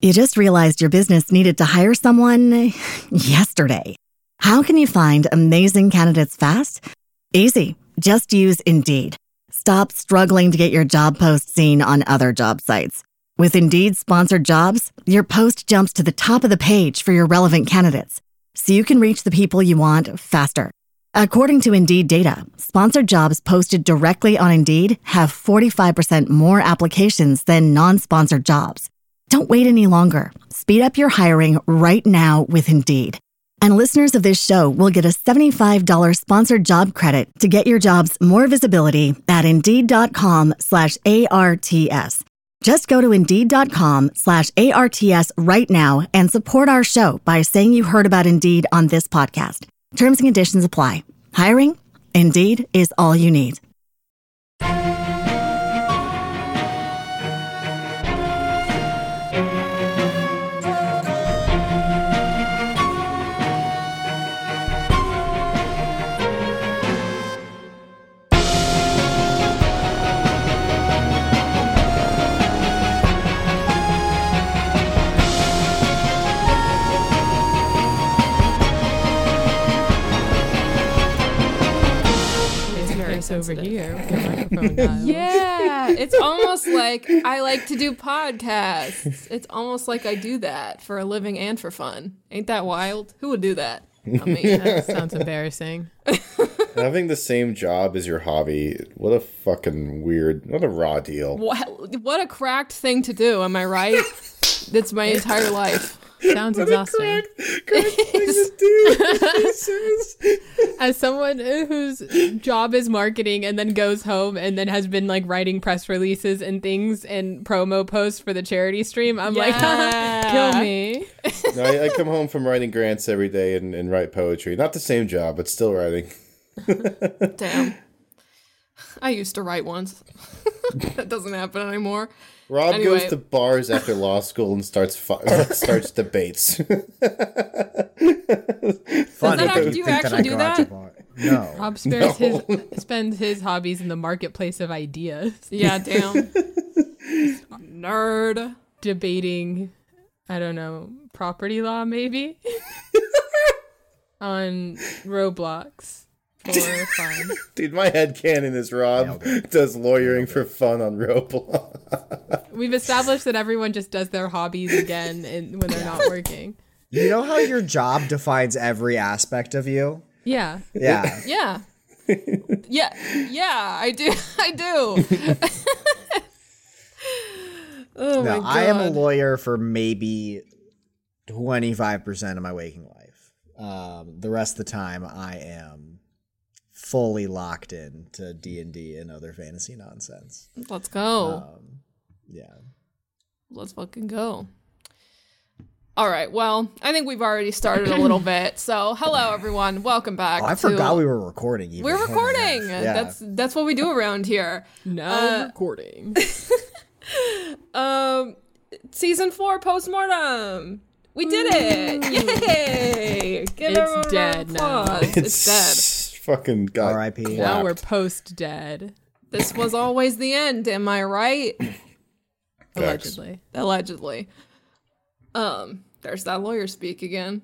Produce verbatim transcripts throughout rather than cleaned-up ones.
You just realized your business needed to hire someone yesterday. How can you find amazing candidates fast? Easy. Just use Indeed. Stop struggling to get your job post seen on other job sites. With Indeed sponsored jobs, your post jumps to the top of the page for your relevant candidates, so you can reach the people you want faster. According to Indeed data, sponsored jobs posted directly on Indeed have forty-five percent more applications than non-sponsored jobs. Don't wait any longer. Speed up your hiring right now with Indeed. And listeners of this show will get a seventy-five dollars sponsored job credit to get your jobs more visibility at Indeed.com slash ARTS. Just go to Indeed.com slash ARTS right now and support our show by saying you heard about Indeed on this podcast. Terms and conditions apply. Hiring? Indeed is all you need. Over here with your microphone dial. Yeah, it's almost like I like to do podcasts. It's almost like I do that for a living and for fun. Ain't that wild? Who would do that? I mean, that sounds embarrassing. Having the same job as your hobby, what a fucking weird, what a raw deal. What, what a cracked thing to do, am I right? That's my entire life. Sounds exhausting. Correct, correct thing to do. As someone whose job is marketing and then goes home and then has been like writing press releases and things and promo posts for the charity stream, I'm yeah. like, kill me. No, I, I come home from writing grants every day and, and write poetry. Not the same job, but still writing. Damn. I used to write once. That doesn't happen anymore. Rob anyway. goes to bars after law school and starts fu- starts debates. Fun. That, do you actually do that? No. Rob spares no. his spends his hobbies in the marketplace of ideas. Yeah, damn. Nerd. Debating, I don't know, property law maybe? On Roblox. For fun. Dude, my headcanon is Rob does lawyering for fun on Roblox. We've established that everyone just does their hobbies again in, when they're not working. You know how your job defines every aspect of you? Yeah. Yeah. Yeah. Yeah. Yeah, I do. I do. Oh no, my God. I am a lawyer for maybe twenty-five percent of my waking life. Um, the rest of the time, I am fully locked in to D and D and other fantasy nonsense. Let's go. Um, yeah. Let's fucking go. All right. Well, I think we've already started a little bit. So, hello everyone. Welcome back. Oh, I to... forgot we were recording. Even. We're recording. Yeah. That's that's what we do around here. Now uh, recording. um, season four postmortem. We did it! Yay! Give It's dead now. It's, it's dead. Fucking got R I P Now we're post dead. This was always the end. Am I right? Allegedly. Allegedly. Um, there's that lawyer speak again.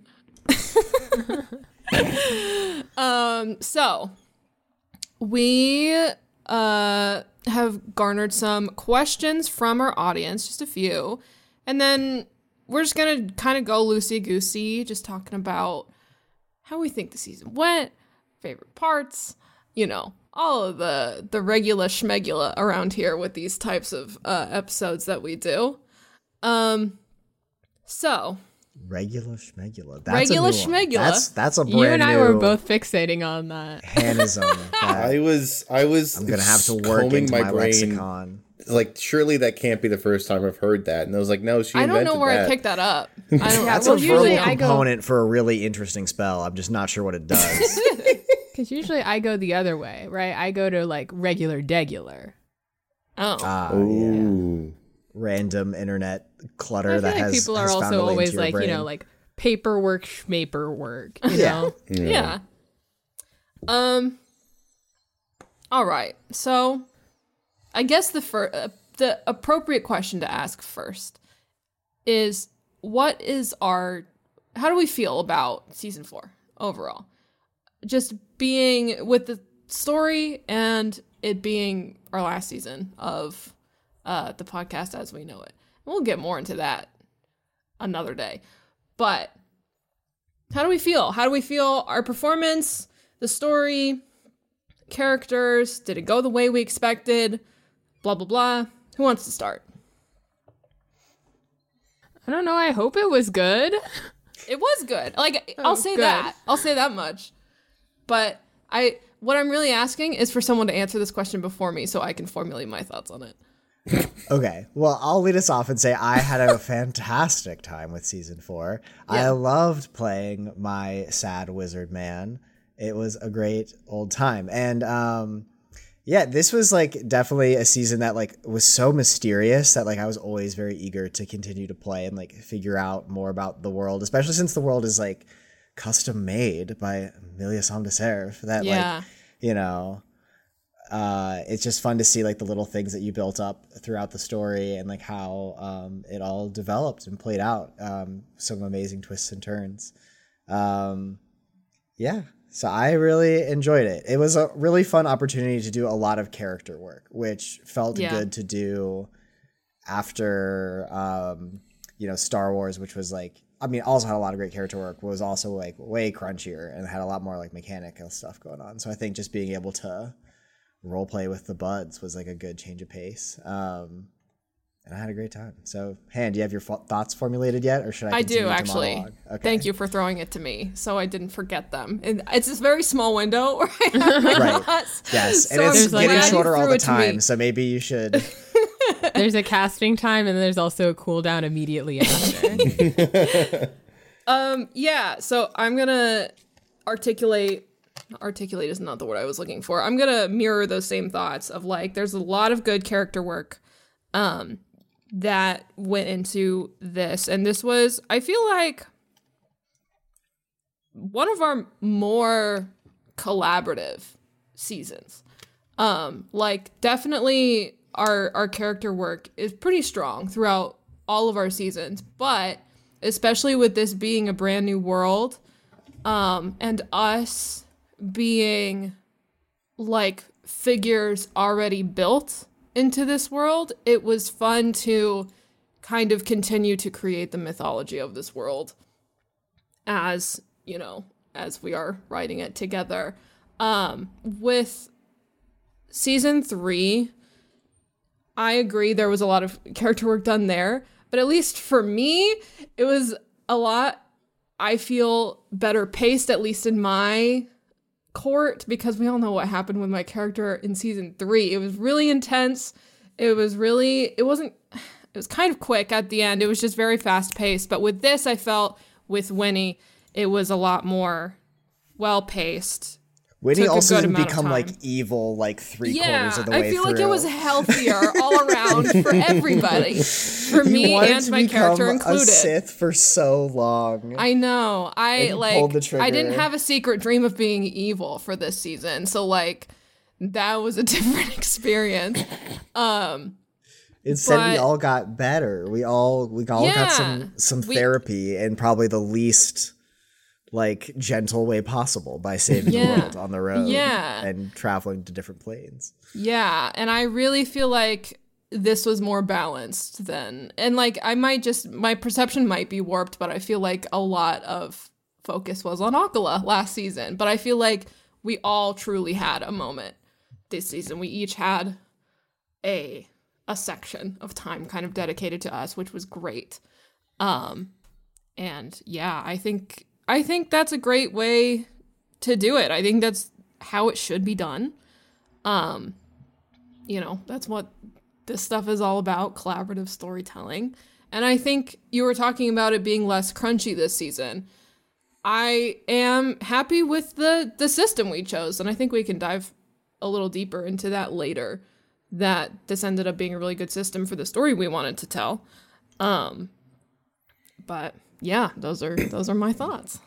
um, so we uh have garnered some questions from our audience, just a few, and then we're just gonna kind of go loosey-goosey, just talking about how we think the season went, favorite parts, you know, all of the the regular schmegula around here with these types of uh, episodes that we do. Um, so regular schmegula. That's regular a new one. schmegula. That's that's a brand You and I new were both fixating on that. Hannah's on that. I was I was I'm gonna have to work combing into my, my brain. lexicon. Like, surely that can't be the first time I've heard that. And I was like, no, she I invented don't know where that. I picked that up. I don't, That's well, a usually verbal I go- component for a really interesting spell. I'm just not sure what it does. Because usually I go the other way, right? I go to like regular degular. Oh. Ah, yeah. Ooh. Random internet clutter I feel that like has people has are found also a way always into your like, you brain. know, like paperwork, schmaperwork, you Yeah. know? Yeah. Yeah. Um. All right. So, I guess the fir- uh, the appropriate question to ask first is what is our, how do we feel about season four overall? Just being with the story and it being our last season of uh, the podcast as we know it. We'll get more into that another day. But how do we feel? How do we feel our performance, the story, characters? Did it go the way we expected? Blah, blah, blah. Who wants to start? I don't know. I hope it was good. It was good. Like, Oh, I'll say good. that. I'll say that much. But I, what I'm really asking is for someone to answer this question before me so I can formulate my thoughts on it. Okay, well, I'll lead us off and say I had a fantastic time with season four. I Yeah. loved playing my sad wizard man. It was a great old time. And um, yeah, this was like definitely a season that like was so mysterious that like I was always very eager to continue to play and like figure out more about the world, especially since the world is like custom made by Amelia Somdeserve. That Yeah. like, you know, uh it's just fun to see like the little things that you built up throughout the story and like how um it all developed and played out. Um some amazing twists and turns. Um yeah, so I really enjoyed it. It was a really fun opportunity to do a lot of character work, which felt Yeah. good to do after um you know Star Wars, which was like, I mean, also had a lot of great character work, was also like way crunchier and had a lot more like mechanical stuff going on. So I think just being able to role play with the buds was like a good change of pace. Um, and I had a great time. So, Han, do you have your fo- thoughts formulated yet, or should I? I do, continue to actually. monologue? Okay. Thank you for throwing it to me so I didn't forget them. And it's this very small window where I have my Right. thoughts. Yes, So and I'm it's There's, like, getting a- glad you shorter all threw the it to me. time. So maybe you should. There's a casting time, and there's also a cooldown immediately after. Um, yeah, so I'm gonna articulate articulate is not the word I was looking for. I'm gonna mirror those same thoughts of like there's a lot of good character work um that went into this, and this was, I feel like, one of our more collaborative seasons. Um, like definitely our our character work is pretty strong throughout all of our seasons, but especially with this being a brand new world, um, and us being like figures already built into this world, it was fun to kind of continue to create the mythology of this world as, you know, as we are writing it together. Um, with season three, I agree there was a lot of character work done there, but at least for me, it was a lot, I feel, better paced, at least in my court, because we all know what happened with my character in season three. It was really intense. It was really, it wasn't, it was kind of quick at the end. It was just very fast paced. But with this, I felt with Winnie, it was a lot more well paced. Winnie Took a also good didn't amount of become like time. evil like three Yeah, quarters of the way I feel through. like it was healthier all around for everybody, for He me wanted and to my character become included. a Sith for so long. I know. I And he like. pulled the I didn't trigger. have a secret dream of being evil for this season, so like that was a different experience. Um, Instead, we but- all got better. We all we all got some Yeah, some we- therapy in probably the least like gentle way possible by saving Yeah. the world on the road Yeah. and traveling to different planes. yeah, and I really feel like this was more balanced than, and like I might just my perception might be warped, but I feel like a lot of focus was on Akala last season. But I feel like we all truly had a moment this season. We each had a a section of time kind of dedicated to us, which was great. Um, and yeah, I think I think that's a great way to do it. I think that's how it should be done. Um, you know, that's what this stuff is all about, collaborative storytelling. And I think you were talking about it being less crunchy this season. I am happy with the the system we chose, and I think we can dive a little deeper into that later. That this ended up being a really good system for the story we wanted to tell. Um, but yeah, those are those are my thoughts.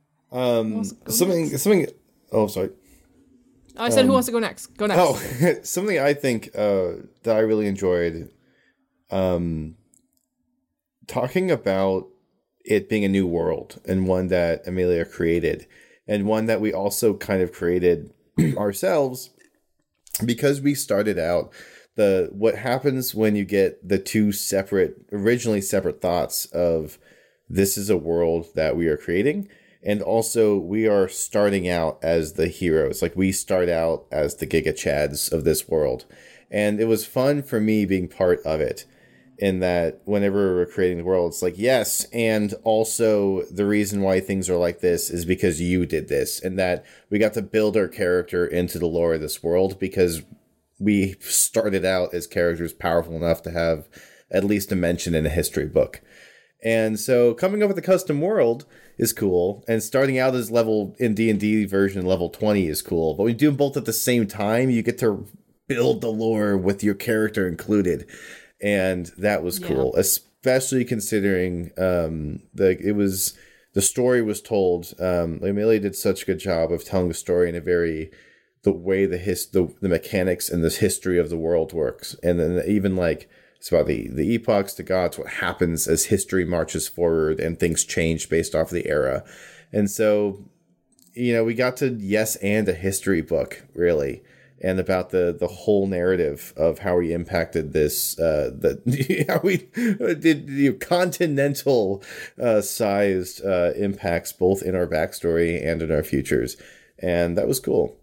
Um, something, something. Oh, sorry. Oh, I said, who wants to go next? Go next. Oh, something I think uh, that I really enjoyed. Um, talking about it being a new world and one that Amelia created and one that we also kind of created ourselves, because we started out the what happens when you get the two separate, originally separate thoughts of this is a world that we are creating, and also we are starting out as the heroes. Like, we start out as the Giga Chads of this world. And it was fun for me being part of it, in that whenever we're creating the world, it's like, yes, and also the reason why things are like this is because you did this, and that we got to build our character into the lore of this world because we started out as characters powerful enough to have at least a mention in a history book. And so coming up with a custom world is cool, and starting out as level in D and D version level twenty is cool, but when you do them both at the same time, you get to build the lore with your character included. And that was cool, yeah. Especially considering um, the it was the story was told. Um, Amelia did such a good job of telling the story in a very the way the his the, the mechanics and the history of the world works, and then even like it's about the the epochs, the gods, what happens as history marches forward and things change based off of the era, and so you know we got to yes and a history book really. And about the, the whole narrative of how we impacted this, uh, the how we did the continental uh, sized uh, impacts both in our backstory and in our futures, and that was cool.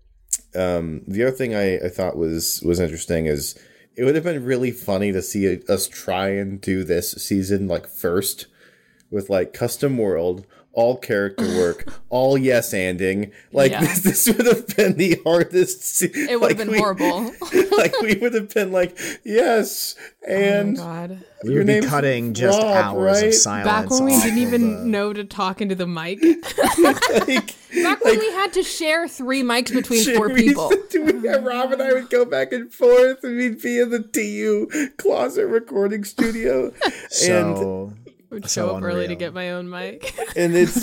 Um, the other thing I, I thought was was interesting is it would have been really funny to see us try and do this season like first with like custom world. All character work, all yes-anding. Like, yeah. this, this would have been the hardest... Se- it would like have been we, horrible. Like, we would have been like, yes, and... Oh, my God. We would be cutting just Rob, hours right? of silence. Back when we didn't even the... know to talk into the mic. like, Back when like, we had to share three mics between four people. We, Rob and I would go back and forth, and we'd be in the T U closet recording studio. So... and... would show so up unreal. Early to get my own mic. And it's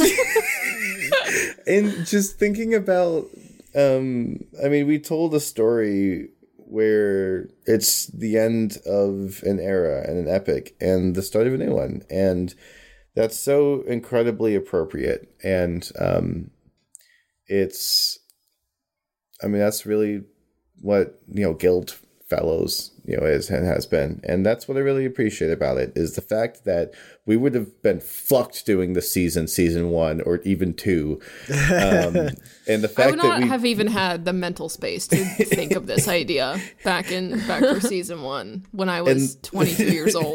and just thinking about um I mean we told a story where it's the end of an era and an epic and the start of a new one, and that's so incredibly appropriate. And um it's I mean that's really what you know Guild Fellows you know is and has been, and that's what I really appreciate about it is the fact that we would have been fucked doing the season season one or even two, um, and the fact I would not that we have even had the mental space to think of this idea back in back for season one when I was and, twenty-two years old.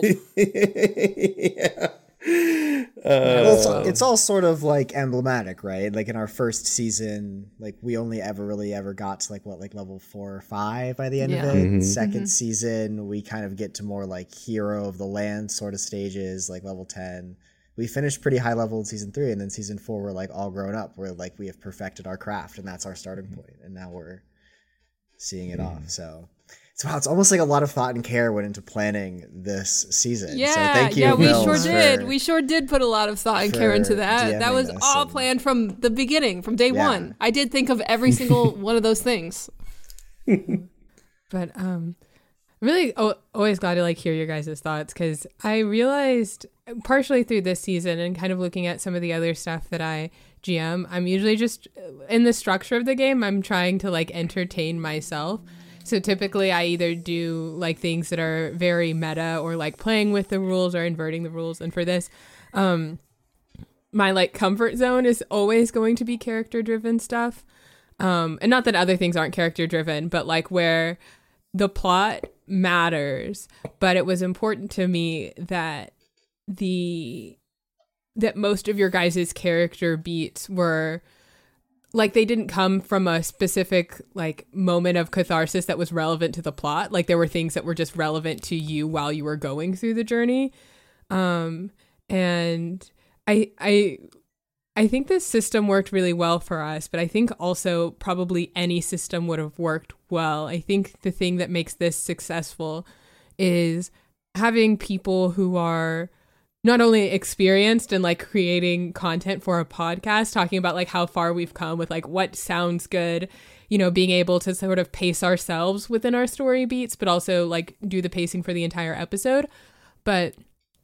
Yeah. Uh, well, it's, all, it's all sort of like emblematic, right? Like in our first season, like we only ever really ever got to like what, like level four or five by the end yeah. of it. Mm-hmm. Second mm-hmm. season, we kind of get to more like hero of the land sort of stages, like level ten. We finished pretty high level in season three, and then season four, we're like all grown up. We're like, we have perfected our craft, and that's our starting point. And now we're seeing it mm-hmm. off. So. So wow, it's almost like a lot of thought and care went into planning this season. Yeah, so thank you, yeah, we Mills, sure did. For, we sure did put a lot of thought and care into that. That was all and, planned from the beginning, from day yeah. one. I did think of every single one of those things. But um, I'm really oh, always glad to like hear your guys' thoughts, because I realized partially through this season and kind of looking at some of the other stuff that I G M, I'm usually just in the structure of the game, I'm trying to like entertain myself. So typically I either do like things that are very meta or like playing with the rules or inverting the rules. And for this, um, my like comfort zone is always going to be character driven stuff. Um, and not that other things aren't character driven, but like where the plot matters. But it was important to me that the, that most of your guys' character beats were like they didn't come from a specific like moment of catharsis that was relevant to the plot. Like there were things that were just relevant to you while you were going through the journey. Um, and I, I, I think this system worked really well for us, but I think also probably any system would have worked well. I think the thing that makes this successful is having people who are not only experienced in like creating content for a podcast, talking about like how far we've come with like what sounds good, you know, being able to sort of pace ourselves within our story beats, but also like do the pacing for the entire episode. But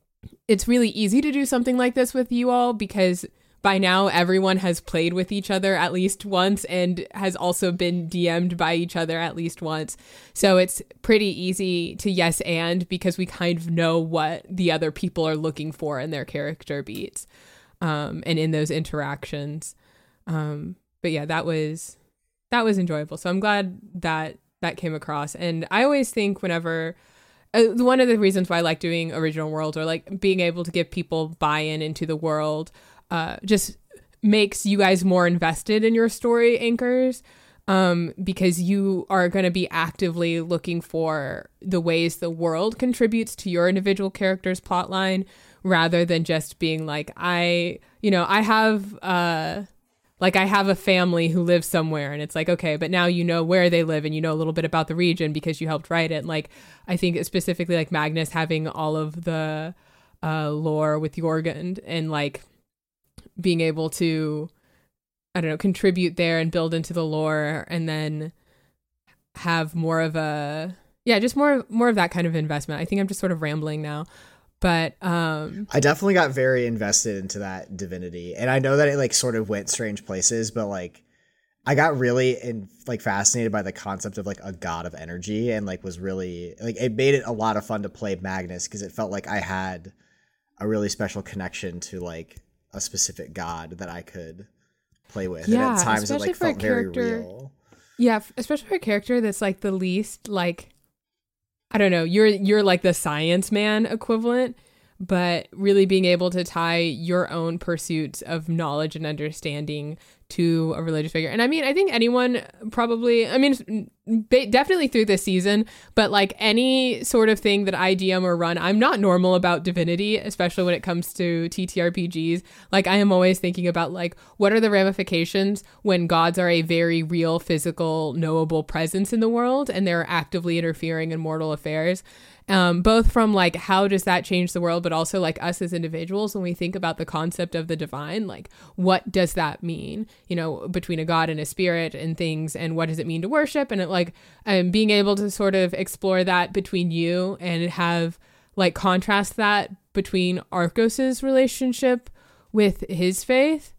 it's really easy to do something like this with you all because by now everyone has played with each other at least once and has also been D M'd by each other at least once. So it's pretty easy to yes and because we kind of know what the other people are looking for in their character beats um, and in those interactions. Um, but yeah, that was that was enjoyable. So I'm glad that that came across. And I always think whenever uh, one of the reasons why I like doing original worlds or like being able to give people buy-in into the world Uh, just makes you guys more invested in your story anchors um, because you are going to be actively looking for the ways the world contributes to your individual character's plotline rather than just being like, I, you know, I have, uh, like I have a family who lives somewhere and it's like, okay, but now you know where they live and you know a little bit about the region because you helped write it. And like, I think specifically like Magnus having all of the uh, lore with Jorgen and like, being able to, I don't know, contribute there and build into the lore and then have more of a, yeah, just more, more of that kind of investment. I think I'm just sort of rambling now, but, um, I definitely got very invested into that divinity. And I know that it like sort of went strange places, but like, I got really in, like fascinated by the concept of like a god of energy and like was really like, it made it a lot of fun to play Magnus because it felt like I had a really special connection to like a specific god that I could play with. Yeah, and at times it like felt very real. Yeah, especially for a character that's like the least like, I don't know, you're you're like the science man equivalent, but really being able to tie your own pursuits of knowledge and understanding to a religious figure. And I mean, I think anyone probably, I mean, definitely through this season, but like any sort of thing that I D M or run, I'm not normal about divinity, especially when it comes to T T R P Gs. Like I am always thinking about like, what are the ramifications when gods are a very real, physical, knowable presence in the world and they're actively interfering in mortal affairs? Um, both from like, how does that change the world, but also like us as individuals, when we think about the concept of the divine, like what does that mean, you know, between a god and a spirit and things, and what does it mean to worship? And it like, um, being able to sort of explore that between you and have like contrast that between Arcos's relationship with his faith,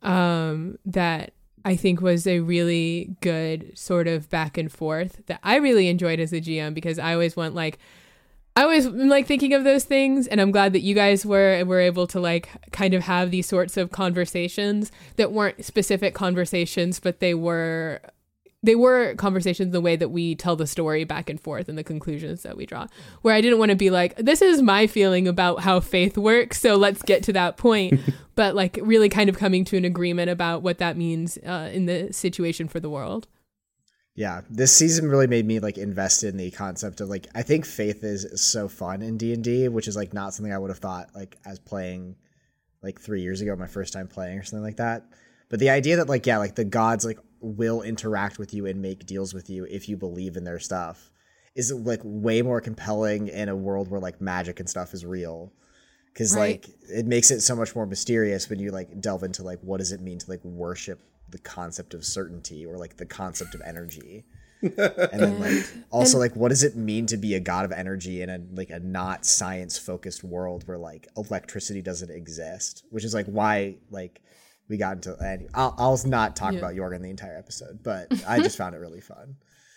um, that I think was a really good sort of back and forth that I really enjoyed as a G M because I always want like, I always like thinking of those things, and I'm glad that you guys were were able to like kind of have these sorts of conversations that weren't specific conversations, but they were they were conversations the way that we tell the story back and forth and the conclusions that we draw. Where I didn't want to be like, this is my feeling about how faith works, so let's get to that point, but like really kind of coming to an agreement about what that means uh, in the situation for the world. Yeah, this season really made me like invested in the concept of like, I think faith is so fun in D and D, which is like not something I would have thought like as playing like three years ago, my first time playing or something like that. But the idea that like, yeah, like the gods like will interact with you and make deals with you if you believe in their stuff is like way more compelling in a world where like magic and stuff is real. Cause right. like it makes it so much more mysterious when you like delve into like, what does it mean to like worship the concept of certainty or like the concept of energy. And then like also like what does it mean to be a god of energy in a like a not science focused world where like electricity doesn't exist, which is like why like we got into and I'll, I'll not talk yeah. about Jorgen the entire episode, but I just found it really fun.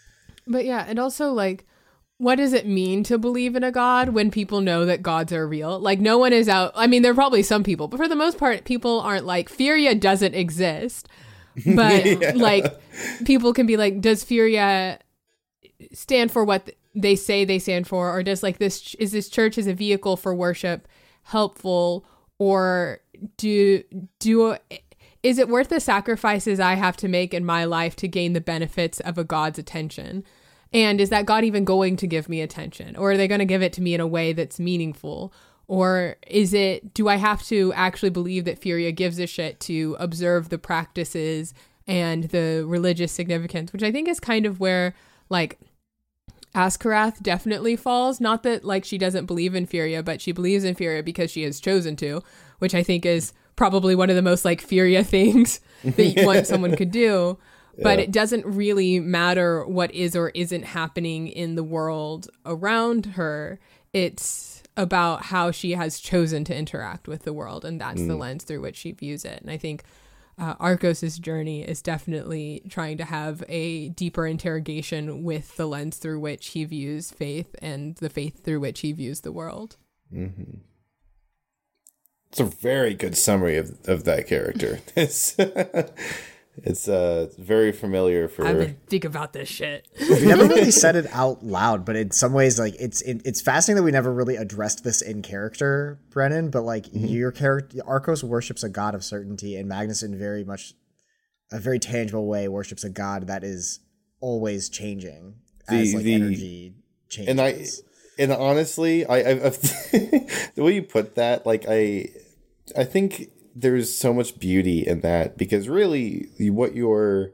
But yeah, and also like what does it mean to believe in a god when people know that gods are real? Like no one is out. I mean, there are probably some people, but for the most part, people aren't like Furia doesn't exist. But yeah. like people can be like, does Furia stand for what they say they stand for? Or does like this, is this church as a vehicle for worship helpful? Or do, do, is it worth the sacrifices I have to make in my life to gain the benefits of a god's attention? And is that God even going to give me attention? Or are they going to give it to me in a way that's meaningful? Or is it, do I have to actually believe that Furia gives a shit to observe the practices and the religious significance, which I think is kind of where like Askarath definitely falls. Not that like she doesn't believe in Furia, but she believes in Furia because she has chosen to, which I think is probably one of the most like Furia things that one, someone could do. Yeah. But it doesn't really matter what is or isn't happening in the world around her. It's about how she has chosen to interact with the world, and that's Mm. the lens through which she views it. And I think uh, Arcos's journey is definitely trying to have a deeper interrogation with the lens through which he views faith and the faith through which he views the world. Mm-hmm. It's a very good summary of, of that character. It's it's uh very familiar for. I've been think about this shit. We never really said it out loud, but in some ways, like it's it, it's fascinating that we never really addressed this in character, Brennan. But like mm-hmm. your character, Arcos worships a god of certainty, and Magnus, in very much a very tangible way, worships a god that is always changing as the, like the, energy changes. And I. And honestly, I, I, I the way you put that, like I, I think there's so much beauty in that, because really, what you're,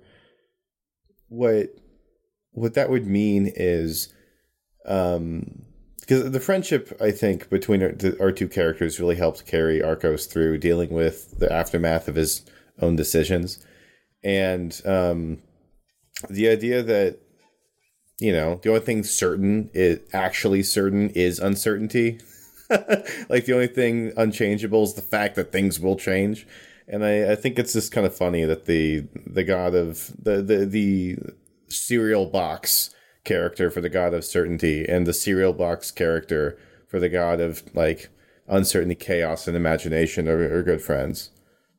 what, what that would mean is, um, because the friendship I think between our, the, our two characters really helped carry Arcos through dealing with the aftermath of his own decisions, and um, the idea that. You know, the only thing certain is actually certain is uncertainty. Like the only thing unchangeable is the fact that things will change. And I, I think it's just kind of funny that the the god of the, the the cereal box character for the god of certainty and the cereal box character for the god of like uncertainty, chaos, and imagination are, are good friends.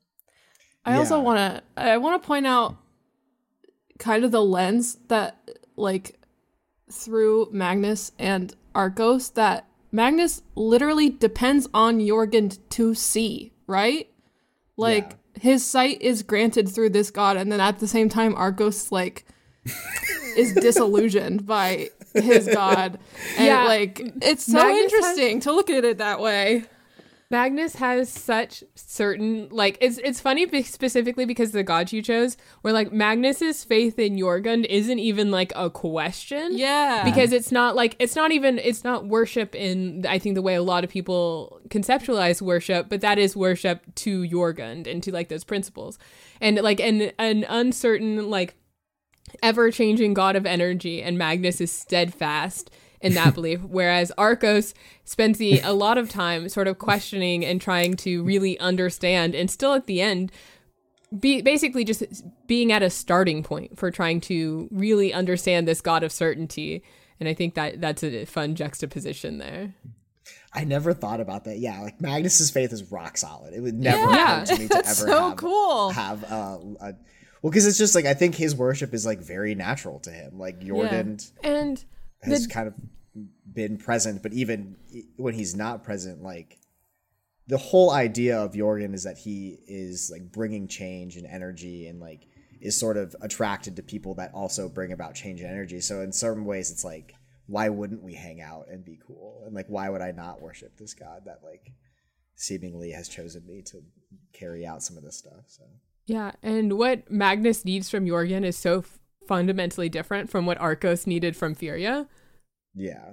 I Yeah. also want to I want to point out kind of the lens that like through Magnus and Arcos, that Magnus literally depends on Jorgen to see, right? Like Yeah. his sight is granted through this god, and then at the same time Arcos like is disillusioned by his god. And Yeah. like it's so Magnus interesting to look at it that way. Magnus has such certain, like, it's it's funny be- specifically because the god you chose, where like Magnus's faith in Jorgen isn't even like a question. Yeah. Because it's not like, it's not even, it's not worship in, I think, the way a lot of people conceptualize worship, but that is worship to Jorgen and to like those principles. And like an, an uncertain, like, ever-changing god of energy, and Magnus is steadfast in that belief, whereas Arcos spends the, a lot of time sort of questioning and trying to really understand, and still at the end be basically just being at a starting point for trying to really understand this god of certainty. And I think that that's a fun juxtaposition there. I never thought about that. Yeah, like Magnus's faith is rock solid. It would never Yeah. happen to me to That's ever so have, cool. have uh, a well, because it's just like I think his worship is like very natural to him. Like Jorgen And has the- kind of been present, but even when he's not present, like the whole idea of Jorgen is that he is like bringing change and energy, and like is sort of attracted to people that also bring about change and energy. So in some ways, it's like, why wouldn't we hang out and be cool? And like, why would I not worship this god that like seemingly has chosen me to carry out some of this stuff? So yeah, and what Magnus needs from Jorgen is so f- fundamentally different from what Arcos needed from Furia. yeah.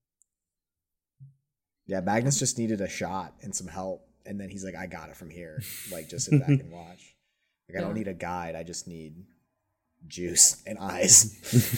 Yeah, Magnus just needed a shot and some help, and then he's like, I got it from here. Like, just sit back and watch. Like, I Yeah. don't need a guide, I just need juice and eyes.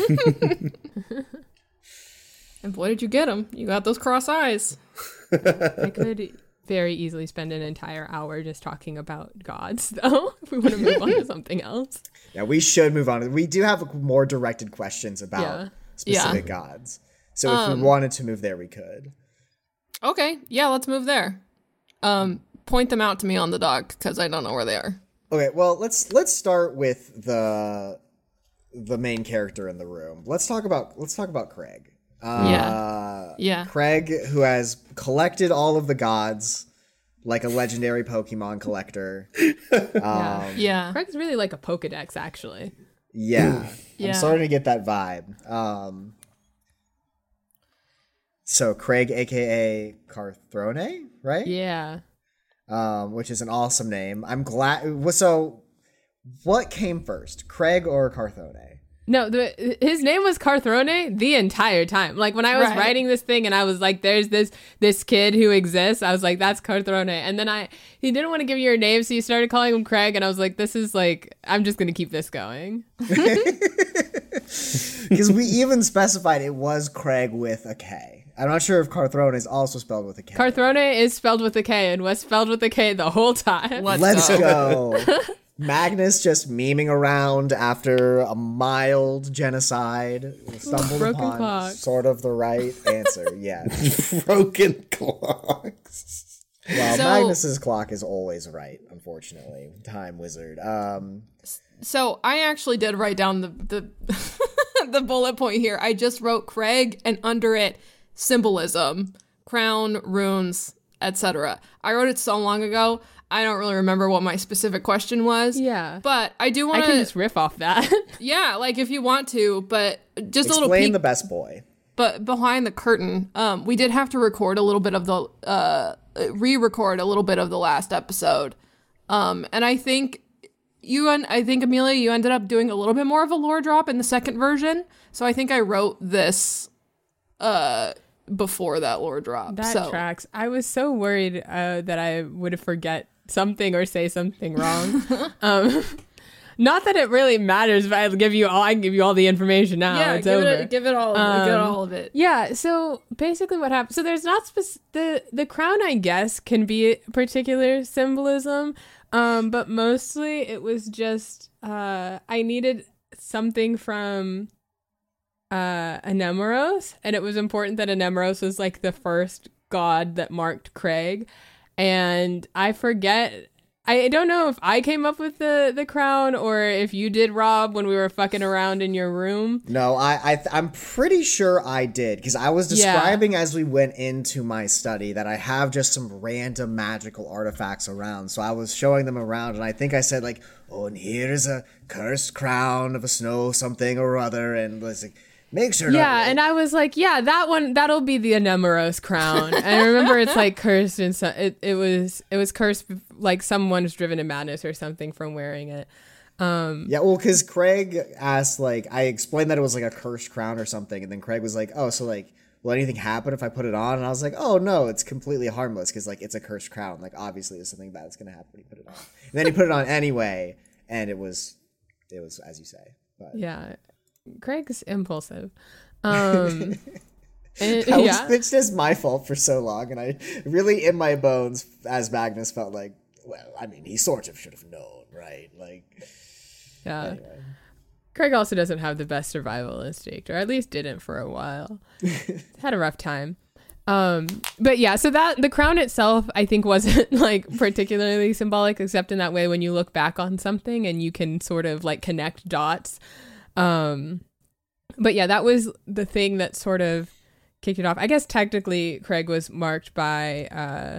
And boy, did you get him. You got those cross eyes. I could very easily spend an entire hour just talking about gods, though, if we want to move on to something else. Yeah, we should move on. We do have more directed questions about Yeah. specific Yeah. gods. So if we wanted to move there, we could. Okay, yeah, let's move there. Um, point them out to me on the dock because I don't know where they are. Okay, well, let's let's start with the the main character in the room. Let's talk about let's talk about Craig. Uh, Yeah. Yeah. Craig, who has collected all of the gods like a legendary Pokemon collector. Um, Yeah. Craig's really like a Pokedex, actually. yeah, Yeah. I'm starting to get that vibe. Um, so Craig, aka Carthrone, right? Yeah. Um, which is an awesome name. I'm glad. So, what came first, Craig or Carthrone? No, the his name was Carthrone the entire time. Like when I was Right. writing this thing and I was like, there's this this kid who exists, I was like, that's Carthrone. And then I he didn't want to give you your name, so you started calling him Craig, and I was like, this is like, I'm just gonna keep this going. Because we even specified it was Craig with a K. I'm not sure if Carthrone is also spelled with a K. Carthrone is spelled with a K and was spelled with a K the whole time. Let's, Let's go. go. Magnus just memeing around after a mild genocide. Stumbled Broken upon clock. sort of the right answer. Yeah. Broken clocks. Well, So- Magnus's clock is always right, unfortunately. Time wizard. Um, So I actually did write down the the, the bullet point here. I just wrote Craig and under it symbolism, crown, runes, et cetera. I wrote it so long ago. I don't really remember what my specific question was. Yeah. But I do I want can to, just riff off that. yeah, like if you want to, but just a little explain peek. the best boy. But behind the curtain, um, we did have to record a little bit of the, uh, re-record a little bit of the last episode. Um, and I think you and I think Amelia, you ended up doing a little bit more of a lore drop in the second version. So I think I wrote this, uh, before that lore drop. That so. tracks. I was so worried uh, that I would forget something or say something wrong. um, not that it really matters, but I'll give you all. I can give you all the information now. Yeah, it's give over. it, give it all, Um, give it all of it. Yeah, so basically what happened, so there's not spec- the the crown, I guess, can be particular symbolism, um, but mostly it was just uh, I needed something from uh, Anemoros, and it was important that Anemoros was like the first god that marked Craig, and I forget. I don't know if I came up with the, the crown or if you did, Rob, when we were fucking around in your room. No, I, I th- I'm pretty sure I did, because I was Yeah. describing as we went into my study that I have just some random magical artifacts around. So I was showing them around, and I think I said like, "Oh, and here's a cursed crown of a snow something or other," and was like, "Make sure." Yeah, to- and I was like, yeah, that one, that'll be the Anemoros crown. And I remember it's like cursed and so, it, it was it was cursed, like someone's driven to madness or something from wearing it. Um, Yeah, well, because Craig asked, like, I explained that it was like a cursed crown or something, and then Craig was like, "Oh, so like, will anything happen if I put it on?" And I was like, "Oh no, it's completely harmless because like it's a cursed crown. Like obviously there's something bad that's gonna happen when you put it on." And then he put it on anyway, and it was, it was as you say. But yeah, Craig's impulsive. Um, and, I was, yeah, it's just my fault for so long, and I really in my bones, as Magnus, felt like, well, I mean, he sort of should have known, right? Like, yeah. anyway. Craig also doesn't have the best survival instinct, or at least didn't for a while. Had a rough time. Um, but yeah, so that the crown itself, I think, wasn't like particularly symbolic, except in that way when you look back on something and you can sort of like connect dots. Um, but yeah, that was the thing that sort of kicked it off. I guess technically Craig was marked by uh,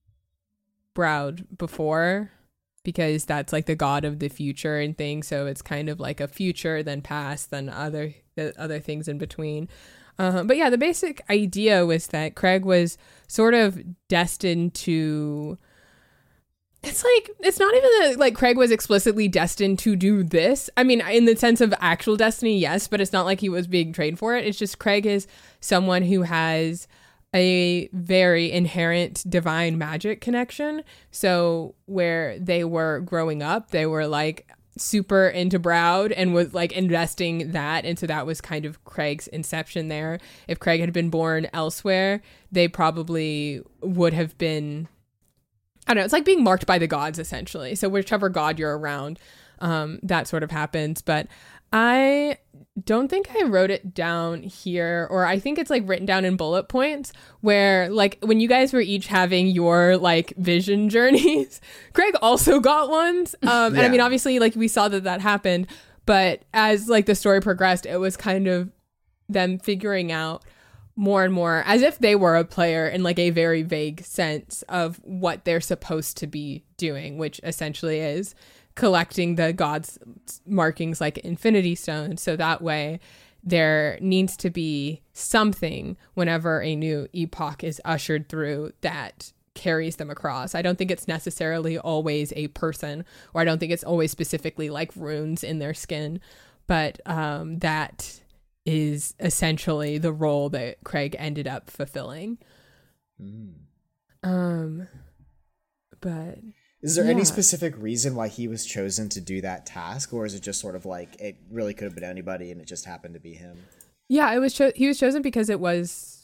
Browd before, because that's like the god of the future and things. So it's kind of like a future, then past, then other the other things in between. Uh, but yeah, the basic idea was that Craig was sort of destined to. It's like, it's not even that, like, Craig was explicitly destined to do this. I mean, in the sense of actual destiny, yes, but it's not like he was being trained for it. It's just Craig is someone who has a very inherent divine magic connection. So where they were growing up, they were like super into Browd and was like investing that. And so that was kind of Craig's inception there. If Craig had been born elsewhere, they probably would have been, I don't know, it's like being marked by the gods, essentially. So whichever god you're around, um, that sort of happens. But I don't think I wrote it down here, or I think it's like written down in bullet points where like when you guys were each having your like vision journeys, Craig also got ones. Um, and I Yeah. mean, obviously like we saw that that happened, but as like the story progressed, it was kind of them figuring out more and more as if they were a player in like a very vague sense of what they're supposed to be doing, which essentially is collecting the gods' markings like Infinity Stones. So that way there needs to be something whenever a new epoch is ushered through that carries them across. I don't think it's necessarily always a person, or I don't think it's always specifically like runes in their skin, but um, that is essentially the role that Craig ended up fulfilling. Mm. Um, but Is there yeah. any specific reason why he was chosen to do that task, or is it just sort of like it really could have been anybody and it just happened to be him? yeah, it was cho- he was chosen because it was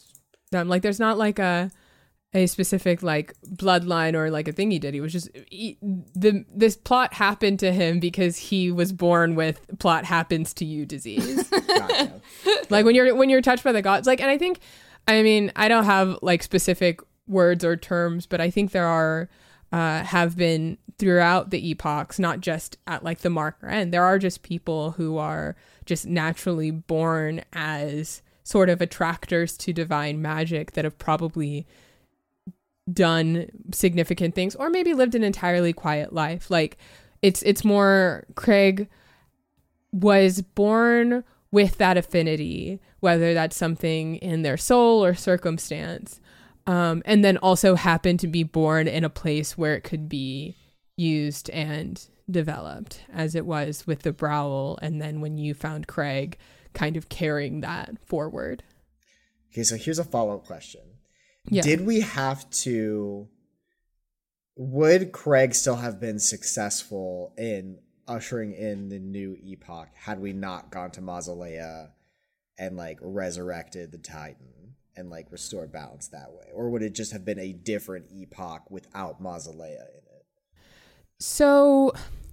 them. Like there's not like a a specific like bloodline or like a thing he did. He was just he, the this plot happened to him because he was born with plot happens to you disease. Gotcha. Like when you're when you're touched by the gods. Like, and I think, I mean, I don't have like specific words or terms, but I think there are uh, have been throughout the epochs, not just at like the marker end. There are just people who are just naturally born as sort of attractors to divine magic that have probably done significant things or maybe lived an entirely quiet life. Like it's it's more Craig was born with that affinity, whether that's something in their soul or circumstance, um, and then also happened to be born in a place where it could be used and developed, as it was with the Browl, and then when you found Craig kind of carrying that forward. Okay, so here's a follow-up question. Yeah. Did we have to, would Craig still have been successful in ushering in the new epoch had we not gone to Mausolea and like resurrected the Titan and like restored balance that way? Or would it just have been a different epoch without Mausolea in it? So,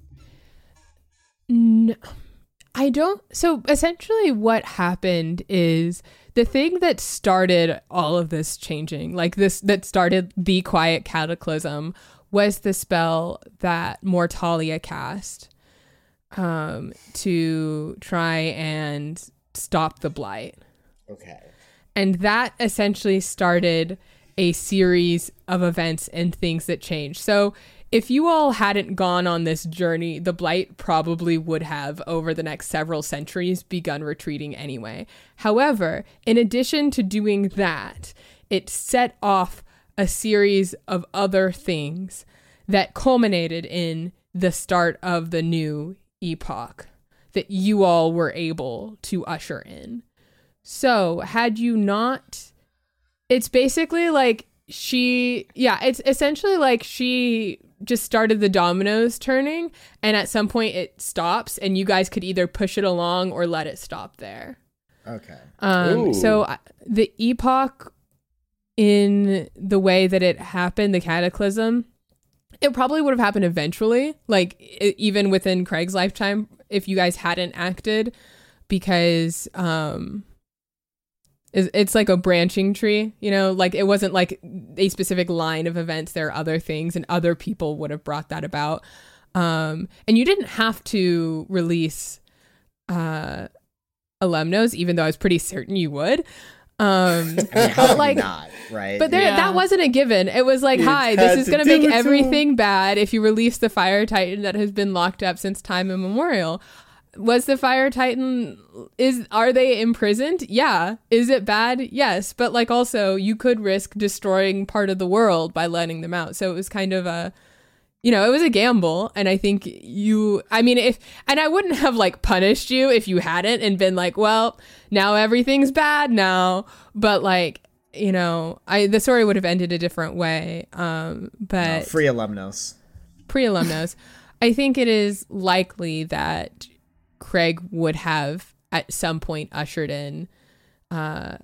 n- I don't, so essentially what happened is the thing that started all of this changing, like this, that started the Quiet Cataclysm, was the spell that Mortalia cast um, to try and stop the blight. Okay. And that essentially started a series of events and things that changed. So if you all hadn't gone on this journey, the blight probably would have, over the next several centuries, begun retreating anyway. However, in addition to doing that, it set off a series of other things that culminated in the start of the new epoch that you all were able to usher in. So had you not, it's basically like she, yeah, it's essentially like she just started the dominoes turning, and at some point it stops, and you guys could either push it along or let it stop there. Okay. Um, Ooh. so uh, the epoch, in the way that it happened, the cataclysm, it probably would have happened eventually, like it, even within Craig's lifetime, if you guys hadn't acted, because um, it's, it's like a branching tree, you know, like it wasn't like a specific line of events. There are other things, and other people would have brought that about. Um, and you didn't have to release uh, Alemnos, even though I was pretty certain you would. Um, I mean, how but like, not, right? but there, Yeah. that wasn't a given. It was like, You hi, had this is to going to do make it to everything bad if you release the Fire Titan that has been locked up since time immemorial. Was the Fire Titan, is, are they imprisoned? Yeah. Is it bad? Yes. But like also you could risk destroying part of the world by letting them out. So it was kind of a, you know, it was a gamble. And I think you, I mean, if, and I wouldn't have like punished you if you hadn't and been like, well, now everything's bad now. But like, you know, I, the story would have ended a different way. Um, but No, free Alemnos. pre-alumnos, I think it is likely that Craig would have at some point ushered in uh,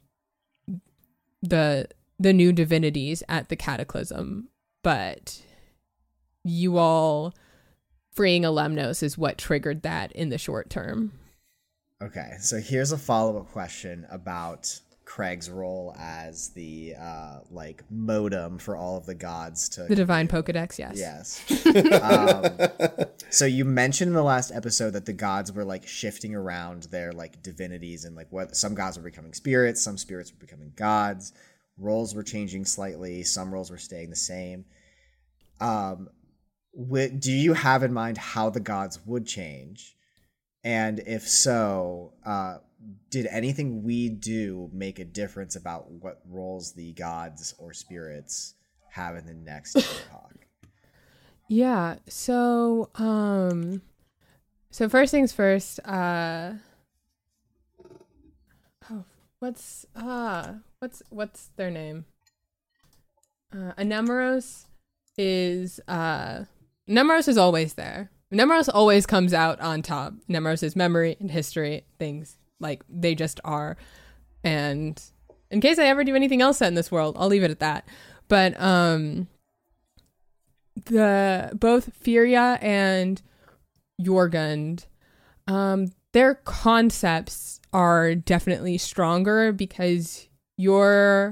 the the new divinities at the Cataclysm, but you all freeing Alemnos is what triggered that in the short term. Okay, so here's a follow-up question about Craig's role as the uh, like modem for all of the gods to The divine Pokedex, yes. Yes. um, so you mentioned in the last episode that the gods were like shifting around their like divinities, and like what some gods were becoming spirits, some spirits were becoming gods. Roles were changing slightly, some roles were staying the same. Um, wh- do you have in mind how the gods would change? And if so, uh, did anything we do make a difference about what roles the gods or spirits have in the next epoch? Yeah. So, um, so first things first, uh, oh, what's, uh, what's, what's their name? Uh, Anemoros is, uh, Nemoros is always there. Nemoros always comes out on top. Nemoros is memory and history, things like they just are. And in case I ever do anything else set in this world, I'll leave it at that. But um, the both Furia and Jormungand, um, their concepts are definitely stronger because you're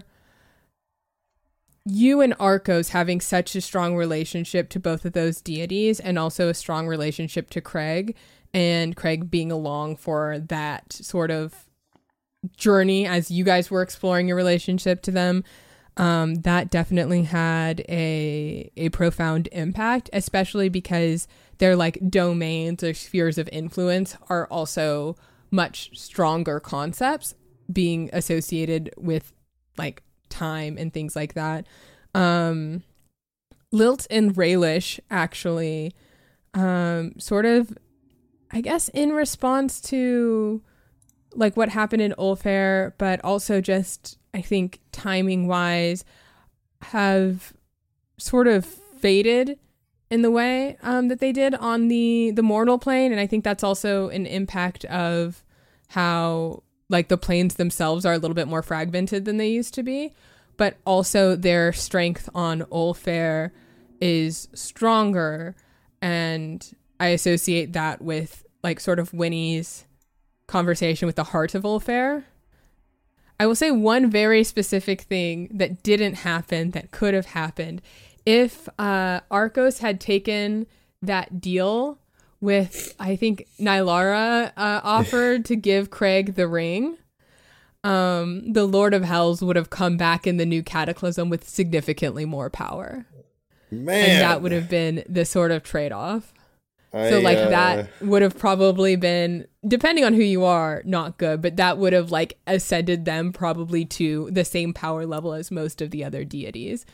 you and Arcos having such a strong relationship to both of those deities, and also a strong relationship to Craig, and Craig being along for that sort of journey as you guys were exploring your relationship to them. Um, that definitely had a a profound impact, especially because their like domains or spheres of influence are also much stronger concepts being associated with like time and things like that. Um, Lilt and Raylish actually um, sort of, I guess, in response to like what happened in Ulfair, but also just, I think, timing wise, have sort of faded in the way um, that they did on the, the mortal plane. And I think that's also an impact of how like the planes themselves are a little bit more fragmented than they used to be, but also their strength on Ulfair is stronger. And I associate that with like sort of Winnie's conversation with the heart of Ulfair. I will say one very specific thing that didn't happen that could have happened. If uh, Arcos had taken that deal with, I think, Nylara uh, offered to give Craig the ring, um, the Lord of Hells would have come back in the new Cataclysm with significantly more power. Man. And that would have been the sort of trade-off. I, So like uh, that would have probably been, depending on who you are, not good, but that would have like ascended them probably to the same power level as most of the other deities,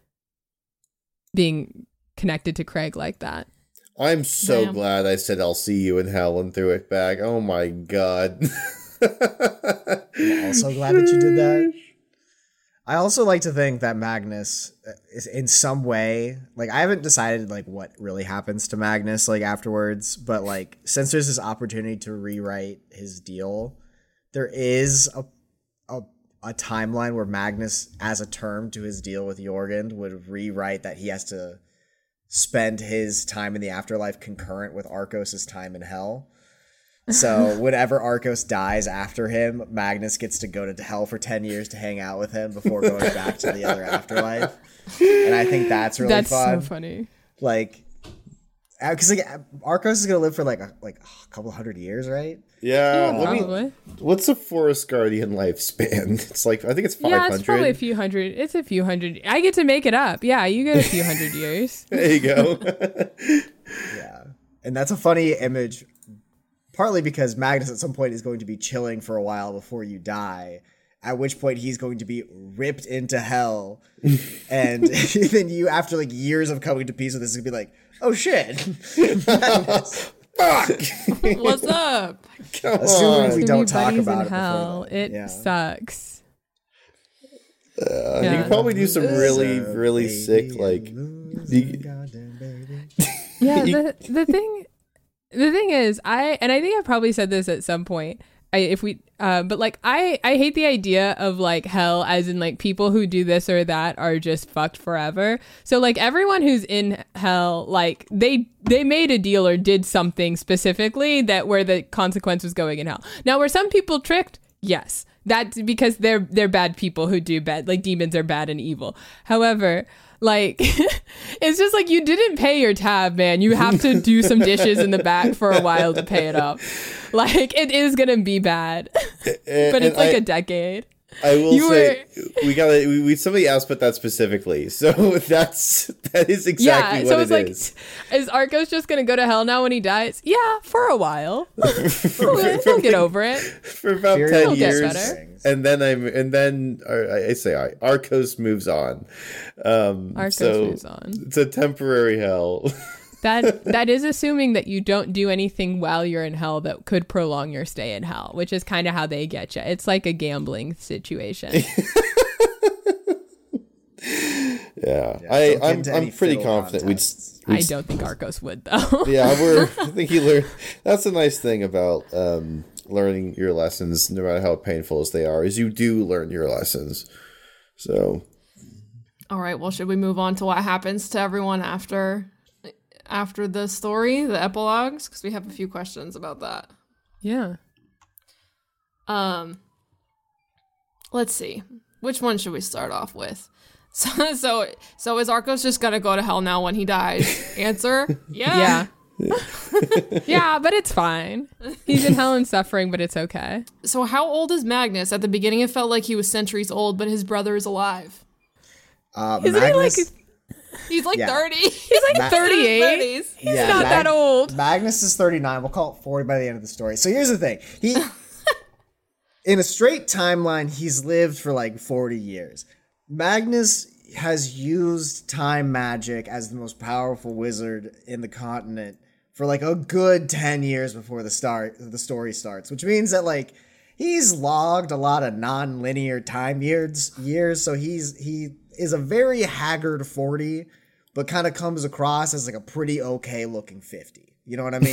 being connected to Craig like that. I'm so Damn. glad I said I'll see you in hell and threw it back. Oh my god. I'm also glad that you did that. I also like to think that Magnus is in some way, like I haven't decided like what really happens to Magnus like afterwards, but like since there's this opportunity to rewrite his deal, there is a a, a timeline where Magnus, as a term to his deal with Jormungand, would rewrite that he has to spend his time in the afterlife concurrent with Arcos' time in hell. So whenever Arcos dies after him, Magnus gets to go to hell for ten years to hang out with him before going back to the other afterlife. And I think that's really That's fun. so funny. Like, because like Arcos is gonna live for like a, like a couple hundred years, right? Yeah, Yeah, let me- probably. what's a Forest Guardian lifespan? It's like, I think it's five hundred. Yeah, it's probably a few hundred. It's a few hundred. I get to make it up. Yeah, you get a few hundred years. There you go. Yeah, and that's a funny image. Partly because Magnus at some point is going to be chilling for a while before you die, at which point he's going to be ripped into hell. And then you, after like years of coming to peace with this, is going to be like, oh shit. Magnus. Fuck! What's up? Come Assuming on. we To don't be talk buddies about in it hell. before then. It Yeah. sucks. Uh, You Yeah. can probably do some really, So, really baby, sick, like... losing you- goddamn baby. Yeah, the the thing the thing is, I and I think I probably said this at some point. I if we uh, but like I I hate the idea of like hell as in like people who do this or that are just fucked forever. So like everyone who's in hell, like they they made a deal or did something specifically that where the consequence was going in hell. Now were some people tricked? Yes. That's because they're they're bad people who do bad, like demons are bad and evil. However, like it's just like you didn't pay your tab, man. You have to do some dishes in the back for a while to pay it up. Like it is gonna be bad, And- but it's and like I- a decade. I will You say we gotta we, we somebody else put that specifically, so that's that is exactly Yeah, what so it it's like, is. is Arcos just gonna go to hell now when he dies? Yeah, for a while. we'll, we'll get over it. For about Fear ten will get years, better. and then I'm and then uh, I I say I Arcos moves on. Um, Arcos so moves on. It's a temporary hell. That that is assuming that you don't do anything while you're in hell that could prolong your stay in hell, which is kind of how they get you. It's like a gambling situation. Yeah, Yeah, I don't get I'm into I'm any pretty fiddle confident we'd. contests. I don't think Arcos would though. Yeah, we're. I think he learned. That's a nice thing about um, learning your lessons, no matter how painful as they are, is you do learn your lessons. So, all right. Well, should we move on to what happens to everyone after after the story, the epilogues? Because we have a few questions about that. Yeah. Um. Let's see. Which one should we start off with? So, so, so is Arcos just gonna go to hell now when he dies? Answer: yeah. Yeah. Yeah, but it's fine. He's in hell and suffering, but it's okay. So how old is Magnus? At the beginning, it felt like he was centuries old, but his brother is alive. Uh, Isn't Magnus, he like? He's like Yeah. thirty. He's like Ma- thirty-eight. thirties. He's Yeah, not Mag- that old. Magnus is thirty-nine. We'll call it forty by the end of the story. So here's the thing. He, in a straight timeline, he's lived for like forty years. Magnus has used time magic as the most powerful wizard in the continent for like a good ten years before the start the story starts, which means that like he's logged a lot of non-linear time years years so he's he is a very haggard forty, but kind of comes across as like a pretty okay looking fifty. You know what I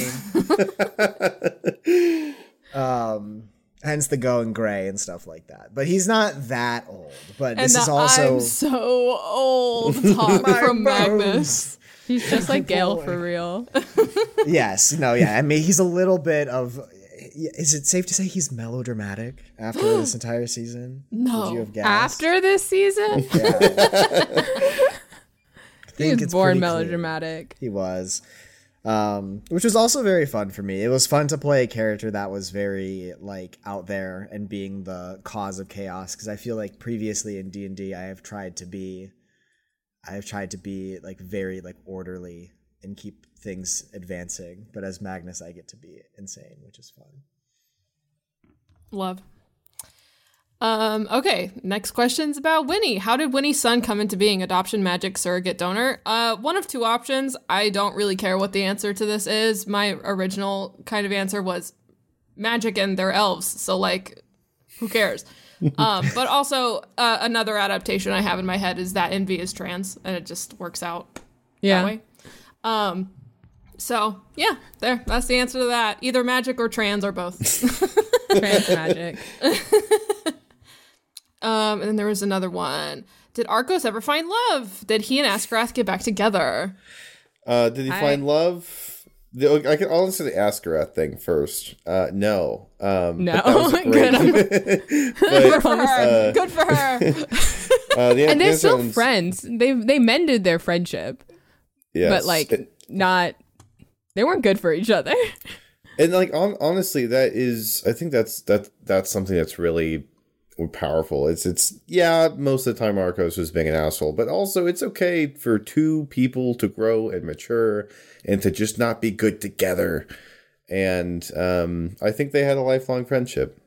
mean? um hence the going gray and stuff like that. But he's not that old. But And this the is also I'm so old talk My from bones. Magnus. He's just like Gale for real. Yes, no, yeah. I mean, he's a little bit of. Is it safe to say he's melodramatic after this entire season? No. Would you have guessed? After this season, Yeah. I he think was it's born pretty clear. melodramatic. He was, um, which was also very fun for me. It was fun to play a character that was very like out there and being the cause of chaos. Because I feel like previously in D and D, I have tried to be, I have tried to be like very like orderly and keep things advancing. But as Magnus, I get to be insane, which is fun. Love. Um, okay, next question's about Winnie. How did Winnie's son come into being? Adoption, magic, surrogate, donor? Uh, one of two options. I don't really care what the answer to this is. My original kind of answer was magic and they're elves, so like, who cares? um, but also, uh, another adaptation I have in my head is that Envy is trans, and it just works out Yeah. that way. Um, so, yeah, there. That's the answer to that. Either magic or trans or both. Trans magic. Um, and then there was another one. Did Arcos ever find love? Did he and Askerath get back together? Uh, did he I- find love? The, I can I'll answer the Askerath thing first. Uh, no. Um, No. but that was a great- Good but, for her. Good for her. uh, the, And the they're answer still is- friends. They they mended their friendship, Yes. but like And- not. They weren't good for each other. And like on, honestly, that is, I think that's that that's something that's really powerful. It's it's yeah, most of the time Arcos was being an asshole, but also it's okay for two people to grow and mature and to just not be good together. And um, I think they had a lifelong friendship.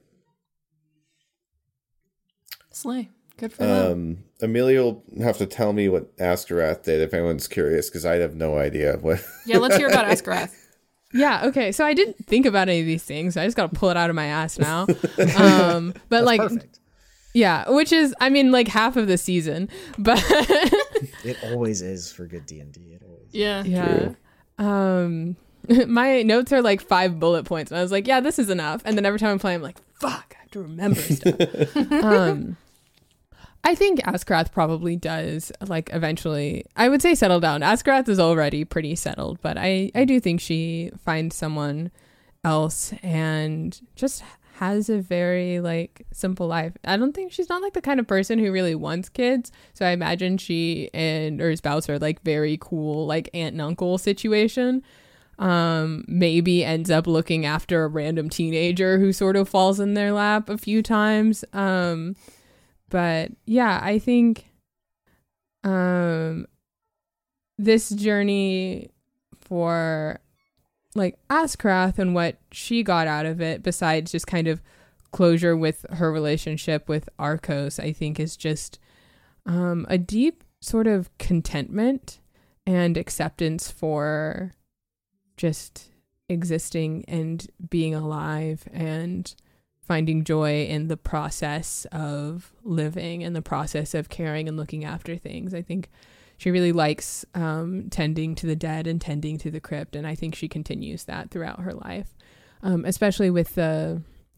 Slay. Good for them. Um, Amelia will have to tell me what Askerath did if anyone's curious, because I have no idea what. Yeah, let's hear about Askerath. Yeah, okay. So I didn't think about any of these things. So I just got to pull it out of my ass now. Um, but That's like, perfect. yeah, which is, I mean, like half of the season. But It always is for good D and D. It always. Yeah. yeah. Um, my notes are like five bullet points. And I was like, yeah, this is enough. And then every time I'm playing, I'm like, fuck, I have to remember stuff. um, I think Askerath probably does, like, eventually, I would say settle down. Askerath is already pretty settled, but I, I do think she finds someone else and just has a very, like, simple life. I don't think she's not, like, the kind of person who really wants kids, so I imagine she and her spouse are, like, very cool, like, aunt and uncle situation. Um, maybe ends up looking after a random teenager who sort of falls in their lap a few times. Um... But yeah, I think um, this journey for like Askerath and what she got out of it, besides just kind of closure with her relationship with Arcos, I think is just um, a deep sort of contentment and acceptance for just existing and being alive and finding joy in the process of living and the process of caring and looking after things. I think she really likes um, tending to the dead and tending to the crypt, and I think she continues that throughout her life, um, especially with the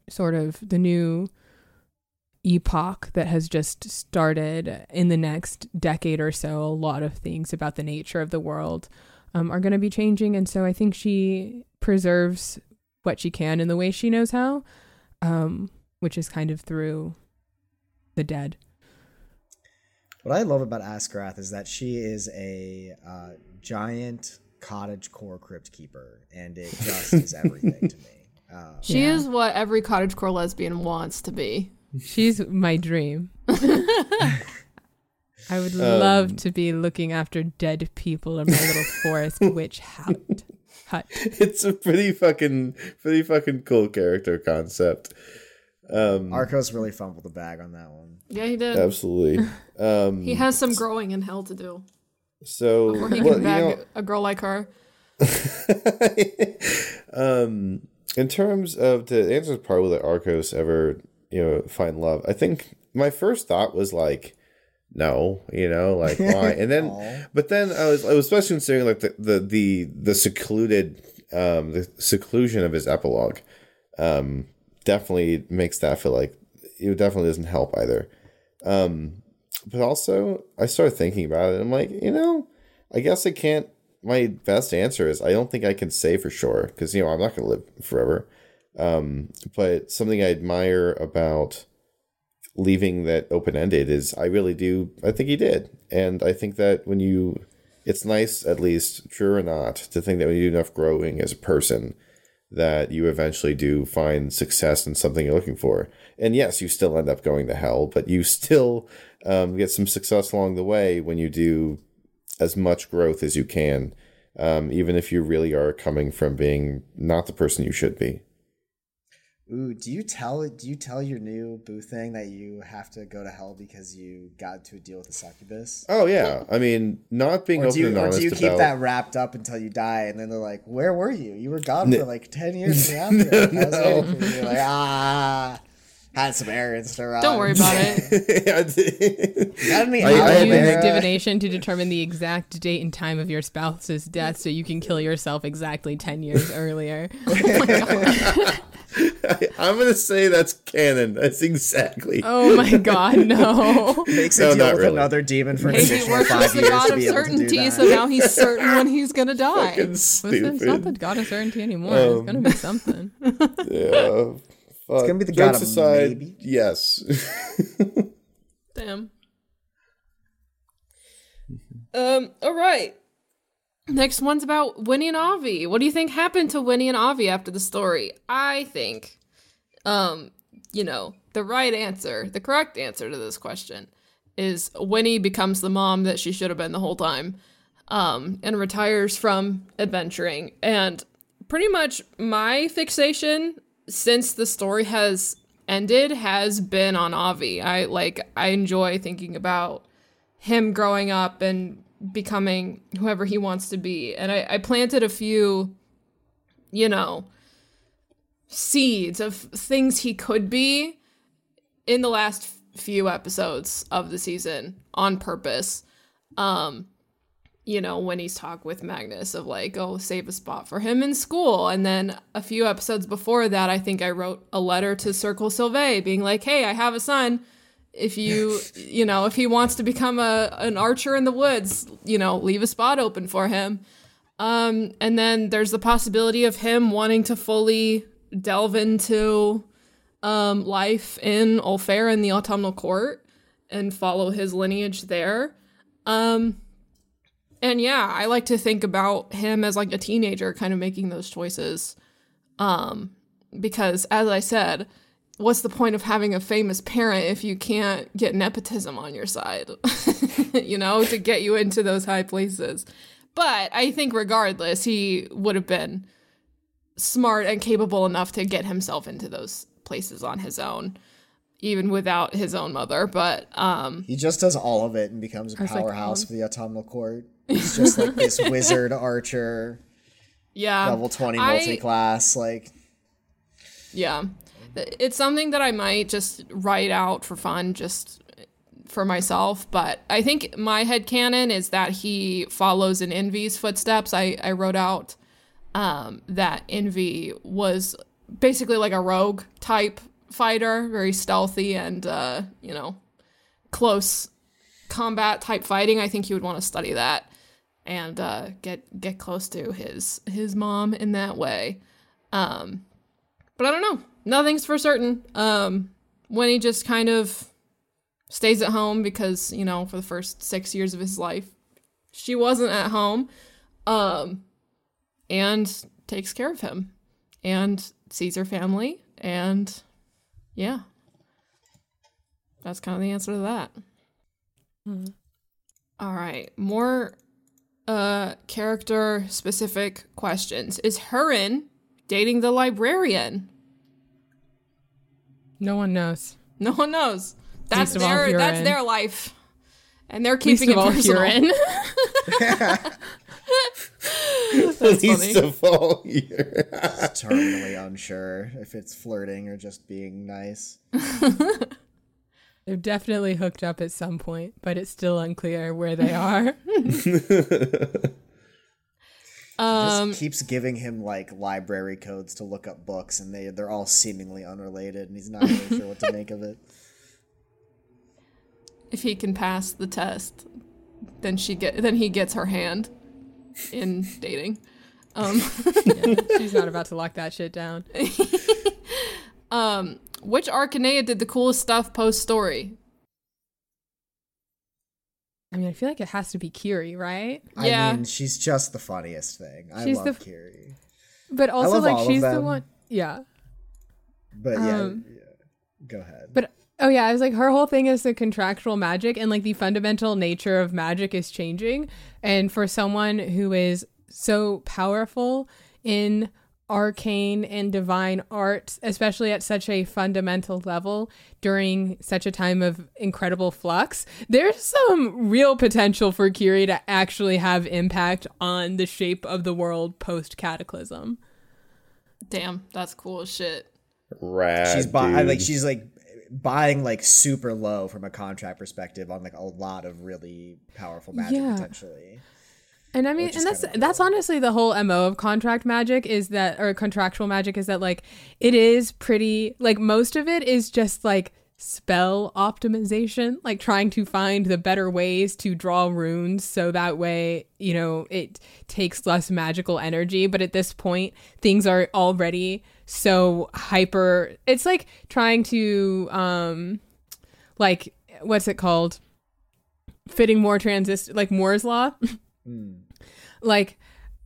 sort of the new epoch that has just started in the next decade or so. A lot of things about the nature of the world um, are going to be changing. And so I think she preserves what she can in the way she knows how, um, which is kind of through the dead. What I love about Askerath is that she is a uh, giant cottage core crypt keeper, and it just is everything to me. Uh, She Yeah. is what every cottagecore lesbian wants to be. She's my dream. I would love Um, to be looking after dead people in my little forest witch hut. hut. It's a pretty fucking pretty fucking cool character concept. Um, Arcos really fumbled the bag on that one. Yeah, he did. absolutely. Um, He has some growing in hell to do so before he well, can you bag know, a girl like her. um, in terms of to answer part, will the Arcos ever, you know, find love? I think my first thought was like, no, you know, like why? And then, Aw. but then I was, I was especially considering like the the the, the secluded, um, the seclusion of his epilogue, um, definitely makes that feel like it definitely doesn't help either. Um, but also I started thinking about it. And I'm like, you know, I guess I can't. My best answer is I don't think I can say for sure because, you know, I'm not going to live forever. Um, but something I admire about leaving that open-ended is I really do. I think he did. And I think that when you, it's nice, at least true or not, to think that when you do enough growing as a person, that you eventually do find success in something you're looking for. And yes, you still end up going to hell, but you still um, get some success along the way when you do as much growth as you can, um, even if you really are coming from being not the person you should be. Ooh, do you tell do you tell your new boo thing that you have to go to hell because you got into a deal with a succubus? Oh yeah, I mean, not being Or open do you, and or honest do you keep about that wrapped up until you die, and then they're like, "Where were you? You were gone No. for like ten years." And you're after No, I was no. waiting for you. You're like, ah, had some errands to run. Don't worry about it. Got any I- You I Aloe have use vera? divination to determine the exact date and time of your spouse's death so you can kill yourself exactly ten years earlier. I, I'm gonna say that's canon. That's exactly. Oh my god, no. Makes No, a deal not with really. another demon for an Maybe additional worships five the years god to of be able to do certainty, that. so now he's certain when he's gonna die. Fucking Listen, it's not the stupid. god of certainty anymore. it's Um, gonna be something. Yeah. Fuck. gonna be the god Jokes of aside, maybe. yes. Damn. Um. All right. Next one's about Winnie and Avi. What do you think happened to Winnie and Avi after the story? I think, um, you know, the right answer, the correct answer to this question is Winnie becomes the mom that she should have been the whole time, um, and retires from adventuring. And pretty much my fixation since the story has ended has been on Avi. I like I enjoy thinking about him growing up and becoming whoever he wants to be. And I, I planted a few, you know, seeds of things he could be in the last few episodes of the season on purpose. Um, you know, when he's talk with Magnus of like, oh, save a spot for him in school. And then a few episodes before that, I think I wrote a letter to Circle Sylvain being like, hey, I have a son. If you, you know, if he wants to become a an archer in the woods, you know, leave a spot open for him. Um, and then there's the possibility of him wanting to fully delve into um, life in Ulfair in the Autumnal Court and follow his lineage there. Um, and yeah, I like to think about him as like a teenager kind of making those choices. Um, because as I said, what's the point of having a famous parent if you can't get nepotism on your side, you know, to get you into those high places? But I think regardless, he would have been smart and capable enough to get himself into those places on his own, even without his own mother. But um, He just does all of it and becomes a was like, powerhouse um, for the Autumnal Court. He's just like this wizard archer, yeah, level twenty I- multi-class. Like, Yeah. It's something that I might just write out for fun, just for myself. But I think my headcanon is that he follows in Envy's footsteps. I, I wrote out um, that Envy was basically like a rogue type fighter, very stealthy and, uh, you know, close combat type fighting. I think he would want to study that and uh, get get close to his his mom in that way. Um, but I don't know. Nothing's for certain. Um, when he just kind of stays at home because, you know, for the first six years of his life, she wasn't at home, um, and takes care of him and sees her family. And yeah, that's kind of the answer to that. Mm-hmm. All right. More uh, character specific questions. Is Hurin dating the librarian? No one knows. No one knows. That's Least of all their that's Hurin. their life, and they're keeping Least it of all personal. Hurin. That's Least funny. of all here. Terminally unsure if it's flirting or just being nice. They've definitely hooked up at some point, but it's still unclear where they are. Um, Just keeps giving him like library codes to look up books, and they they're all seemingly unrelated, and he's not really sure what to make of it. if he can pass the test, then she get then he gets her hand in dating. Um, Yeah, she's not about to lock that shit down. um, which Arcanea did the coolest stuff post story? I mean, I feel like it has to be Kiri, right? Yeah. I mean, she's just the funniest thing. I She's love the- Kiri. But also, love like, all of she's the them. one. Yeah. But yeah, Um, yeah, go ahead. But oh yeah, I was like, her whole thing is the contractual magic, and like the fundamental nature of magic is changing. And for someone who is so powerful in arcane and divine arts, especially at such a fundamental level during such a time of incredible flux, there's some real potential for Kiri to actually have impact on the shape of the world post cataclysm. Damn, that's cool as shit. Rad, she's buy- dude. like she's like buying like super low from a contract perspective on like a lot of really powerful magic Yeah. potentially. And I mean, Which and is that's kinda cool. that's honestly the whole M O of contract magic is that, or contractual magic is that, like, it is pretty, like, most of it is just like spell optimization, like trying to find the better ways to draw runes so that way, you know, it takes less magical energy. But at this point, things are already so hyper. It's like trying to, um, like, what's it called? Fitting more transist, like Moore's law. Mm. Like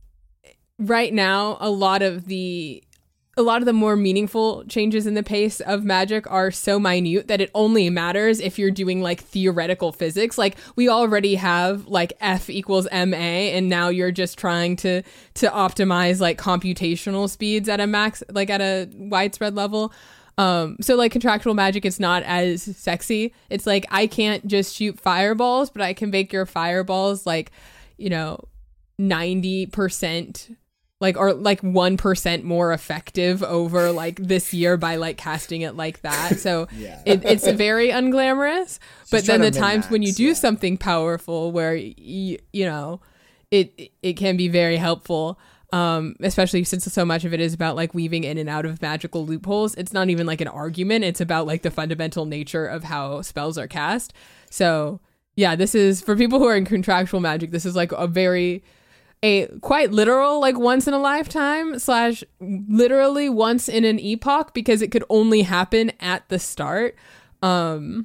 right now, a lot of the a lot of the more meaningful changes in the pace of magic are so minute that it only matters if you're doing like theoretical physics. Like we already have like F equals M A, and now you're just trying to to optimize like computational speeds at a max, like at a widespread level. Um, so like contractual magic, it's not as sexy. It's like, I can't just shoot fireballs, but I can make your fireballs like, you know, ninety percent like, or like one percent more effective over like this year by like casting it like that. So Yeah. it, it's very unglamorous, but then trying the to times when you min-max, do yeah. something powerful where you, you know, it, it can be very helpful. Um, especially since so much of it is about like weaving in and out of magical loopholes. It's not even like an argument. It's about like the fundamental nature of how spells are cast. So yeah, this is for people who are in contractual magic. This is like a very, a quite literal, like once in a lifetime slash literally once in an epoch, because it could only happen at the start. Um,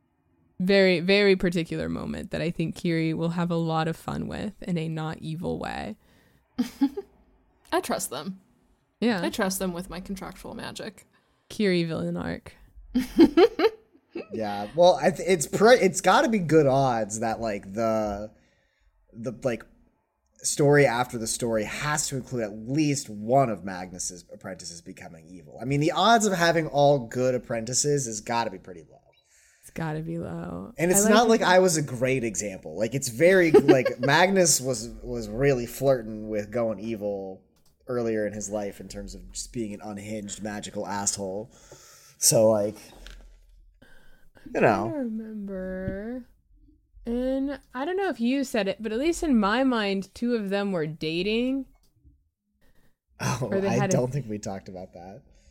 very, very particular moment that I think Kiri will have a lot of fun with in a not evil way. I trust them. Yeah. I trust them with my contractual magic. Kiri villain arc. Yeah, well, I th- it's pre- it's got to be good odds that like the the like story after the story has to include at least one of Magnus's apprentices becoming evil. I mean, the odds of having all good apprentices has got to be pretty low. It's gotta be low. And it's I not the- like I was a great example. Like it's very like Magnus was was really flirting with going evil earlier in his life in terms of just being an unhinged magical asshole. So like, you I know, remember. And I don't know if you said it, but at least in my mind, two of them were dating. oh, or they I had a- don't think we talked about that.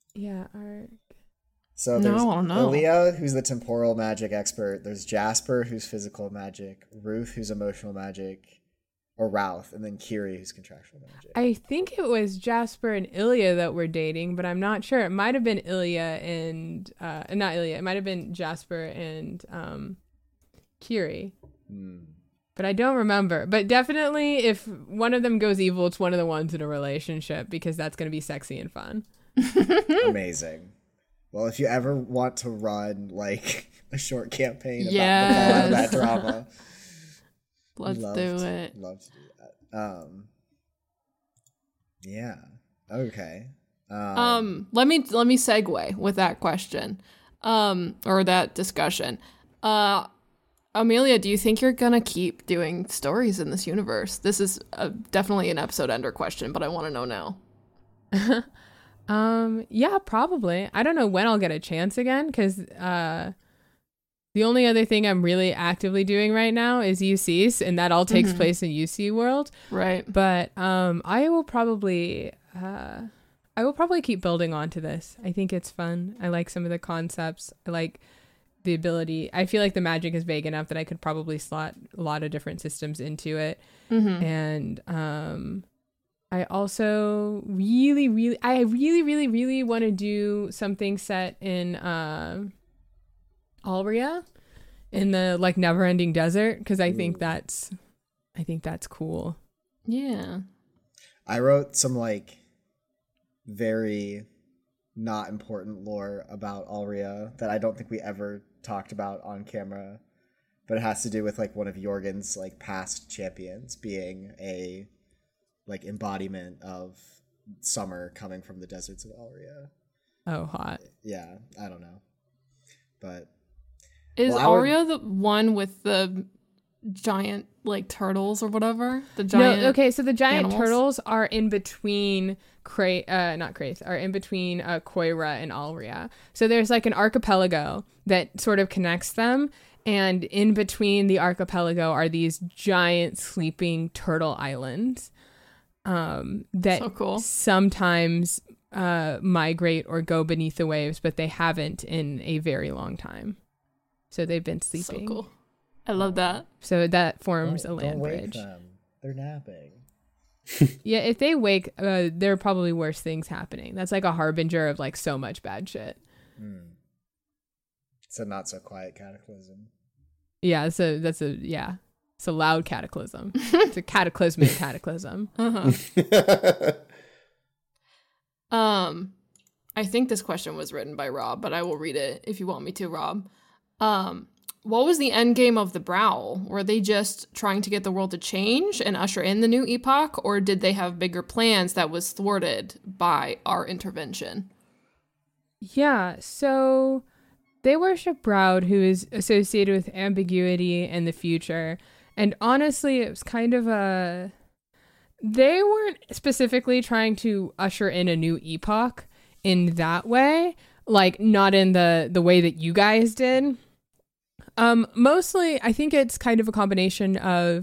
Yeah, arc. So No, there's I don't know. Ilya, who's the temporal magic expert. There's Jasper, who's physical magic. Ruth, who's emotional magic. Or Routh. And then Kiri, who's contractual magic. I think it was Jasper and Ilya that were dating, but I'm not sure. It might have been Ilya and uh, not Ilya. It might have been Jasper and um, Kiri. Hmm. But I don't remember. But definitely, if one of them goes evil, it's one of the ones in a relationship because that's going to be sexy and fun. Amazing. Well, if you ever want to run like a short campaign about Yes. the fallout of that drama, Let's love do to- it. Love to do that. Um, yeah. Okay. Um, Um, let me let me segue with that question, um, or that discussion. Uh, Amelia, do you think you're gonna keep doing stories in this universe? This is uh definitely an episode ender question, but I want to know now. Um, yeah, probably. I don't know when I'll get a chance again because uh, the only other thing I'm really actively doing right now is U Cs, and that all takes Mhm. place in U C world. Right. But um, I will probably uh, I will probably keep building onto this. I think it's fun. I like some of the concepts. I like the ability. I feel like the magic is vague enough that I could probably slot a lot of different systems into it. Mm-hmm. And um, I also really, really, I really, really, really want to do something set in uh, Alria, in the like never-ending desert, because I think that's, I think that's cool. Yeah. I wrote some like very not important lore about Alria that I don't think we ever talked about on camera, but it has to do with like one of Jorgen's like past champions being a like embodiment of summer coming from the deserts of Alria. Oh, hot. Yeah, I don't know, but Is Well, I would- Aria the one with the giant like turtles or whatever? The giant. No, okay, so the giant animals? turtles are in between Cra- uh not Kraith, are in between uh Koira and Alria. So there's like an archipelago that sort of connects them, and in between the archipelago are these giant sleeping turtle islands um that So cool. sometimes uh migrate or go beneath the waves, but they haven't in a very long time. So they've been So sleeping. cool. I love that. So that forms don't, a land don't wake bridge. them. They're napping. Yeah, if they wake, uh, there are probably worse things happening. That's like a harbinger of like so much bad shit. Hmm. It's a not so quiet cataclysm. Yeah, so that's a yeah, it's a loud cataclysm. It's a cataclysmic cataclysm. Uh-huh. Um, I think this question was written by Rob, but I will read it if you want me to, Rob. Um, what was the end game of the Browl? Were they just trying to get the world to change and usher in the new epoch, or did they have bigger plans that was thwarted by our intervention? Yeah, so they worship Broud, who is associated with ambiguity and the future. And honestly, it was kind of a... They weren't specifically trying to usher in a new epoch in that way, like not in the, the way that you guys did. Um, mostly, I think it's kind of a combination of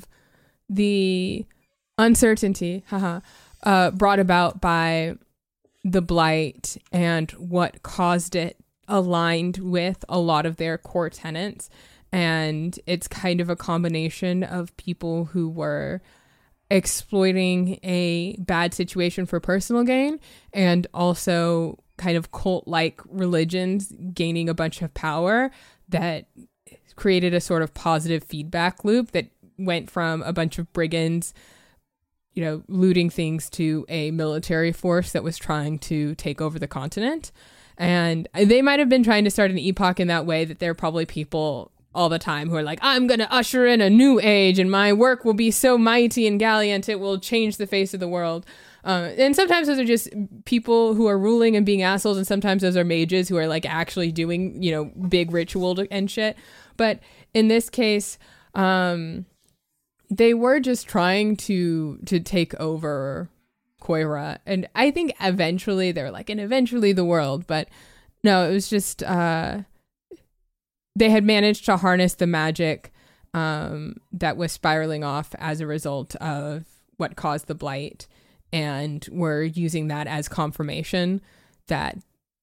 the uncertainty haha, uh, brought about by the blight and what caused it aligned with a lot of their core tenets. And it's kind of a combination of people who were exploiting a bad situation for personal gain and also kind of cult-like religions gaining a bunch of power that created a sort of positive feedback loop that went from a bunch of brigands, you know, looting things to a military force that was trying to take over the continent. And they might have been trying to start an epoch in that way, that there are probably people all the time who are like, I'm going to usher in a new age and my work will be so mighty and gallant, it will change the face of the world. Uh, and sometimes those are just people who are ruling and being assholes, and sometimes those are mages who are like actually doing, you know, big ritual to- and shit. But in this case, um, they were just trying to to take over Koira. And I think eventually they're like, and eventually the world. But no, it was just... Uh, they had managed to harness the magic um, that was spiraling off as a result of what caused the blight, and were using that as confirmation that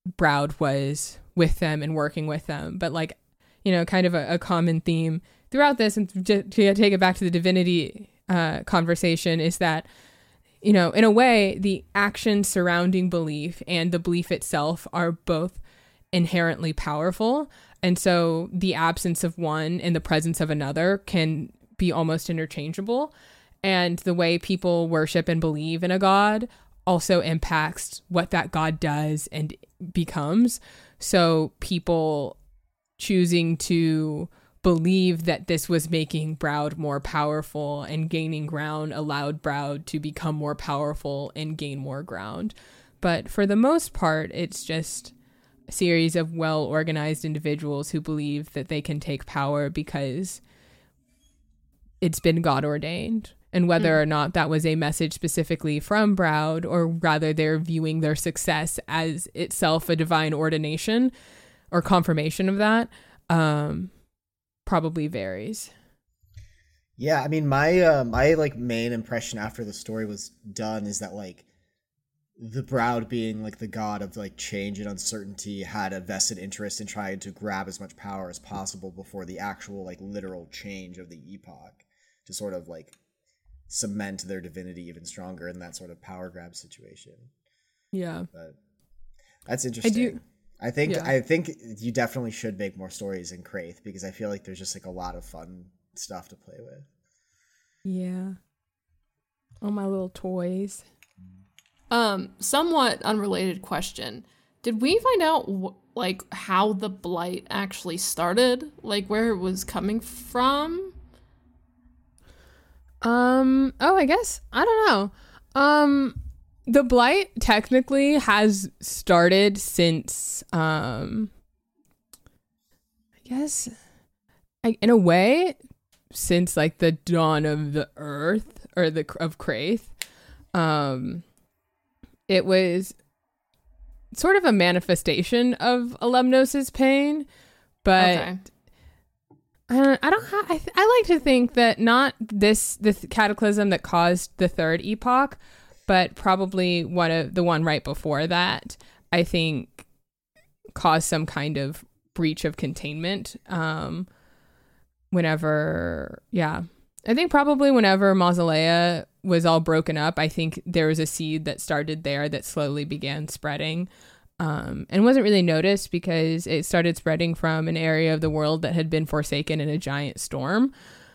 Browd was with them and working with them. But like, you know, kind of a, a common theme throughout this, and to, to take it back to the divinity uh, conversation, is that, you know, in a way, the action surrounding belief and the belief itself are both inherently powerful. And so the absence of one and the presence of another can be almost interchangeable. And the way people worship and believe in a god also impacts what that god does and becomes. So people choosing to believe that this was making Browd more powerful and gaining ground allowed Browd to become more powerful and gain more ground. But for the most part, it's just a series of well-organized individuals who believe that they can take power because it's been God ordained. And whether mm. or not that was a message specifically from Browd, or rather they're viewing their success as itself a divine ordination or confirmation of that, um, probably varies. Yeah, I mean, my uh, my like main impression after the story was done is that like the Browd, being like the god of like change and uncertainty, had a vested interest in trying to grab as much power as possible before the actual like literal change of the epoch, to sort of like cement their divinity even stronger in that sort of power grab situation. Yeah, but that's interesting. I do. I think yeah. I think you definitely should make more stories in Kraith, because I feel like there's just like a lot of fun stuff to play with. Yeah. All my little toys. Um, somewhat unrelated question. Did we find out wh- like how the blight actually started? Like where it was coming from? Um, oh, I guess, I don't know. Um, the blight technically has started since, um, I guess, I, in a way, since like the dawn of the earth, or the, of Kraith. Um, it was sort of a manifestation of Alemnos's pain, but okay. Uh, I don't. Ha- I, th- I like to think that not this this cataclysm that caused the third epoch, but probably one of the one right before that, I think, caused some kind of breach of containment. Um, whenever, yeah, I think probably whenever Mausolea was all broken up, I think there was a seed that started there that slowly began spreading. Um, and wasn't really noticed because it started spreading from an area of the world that had been forsaken in a giant storm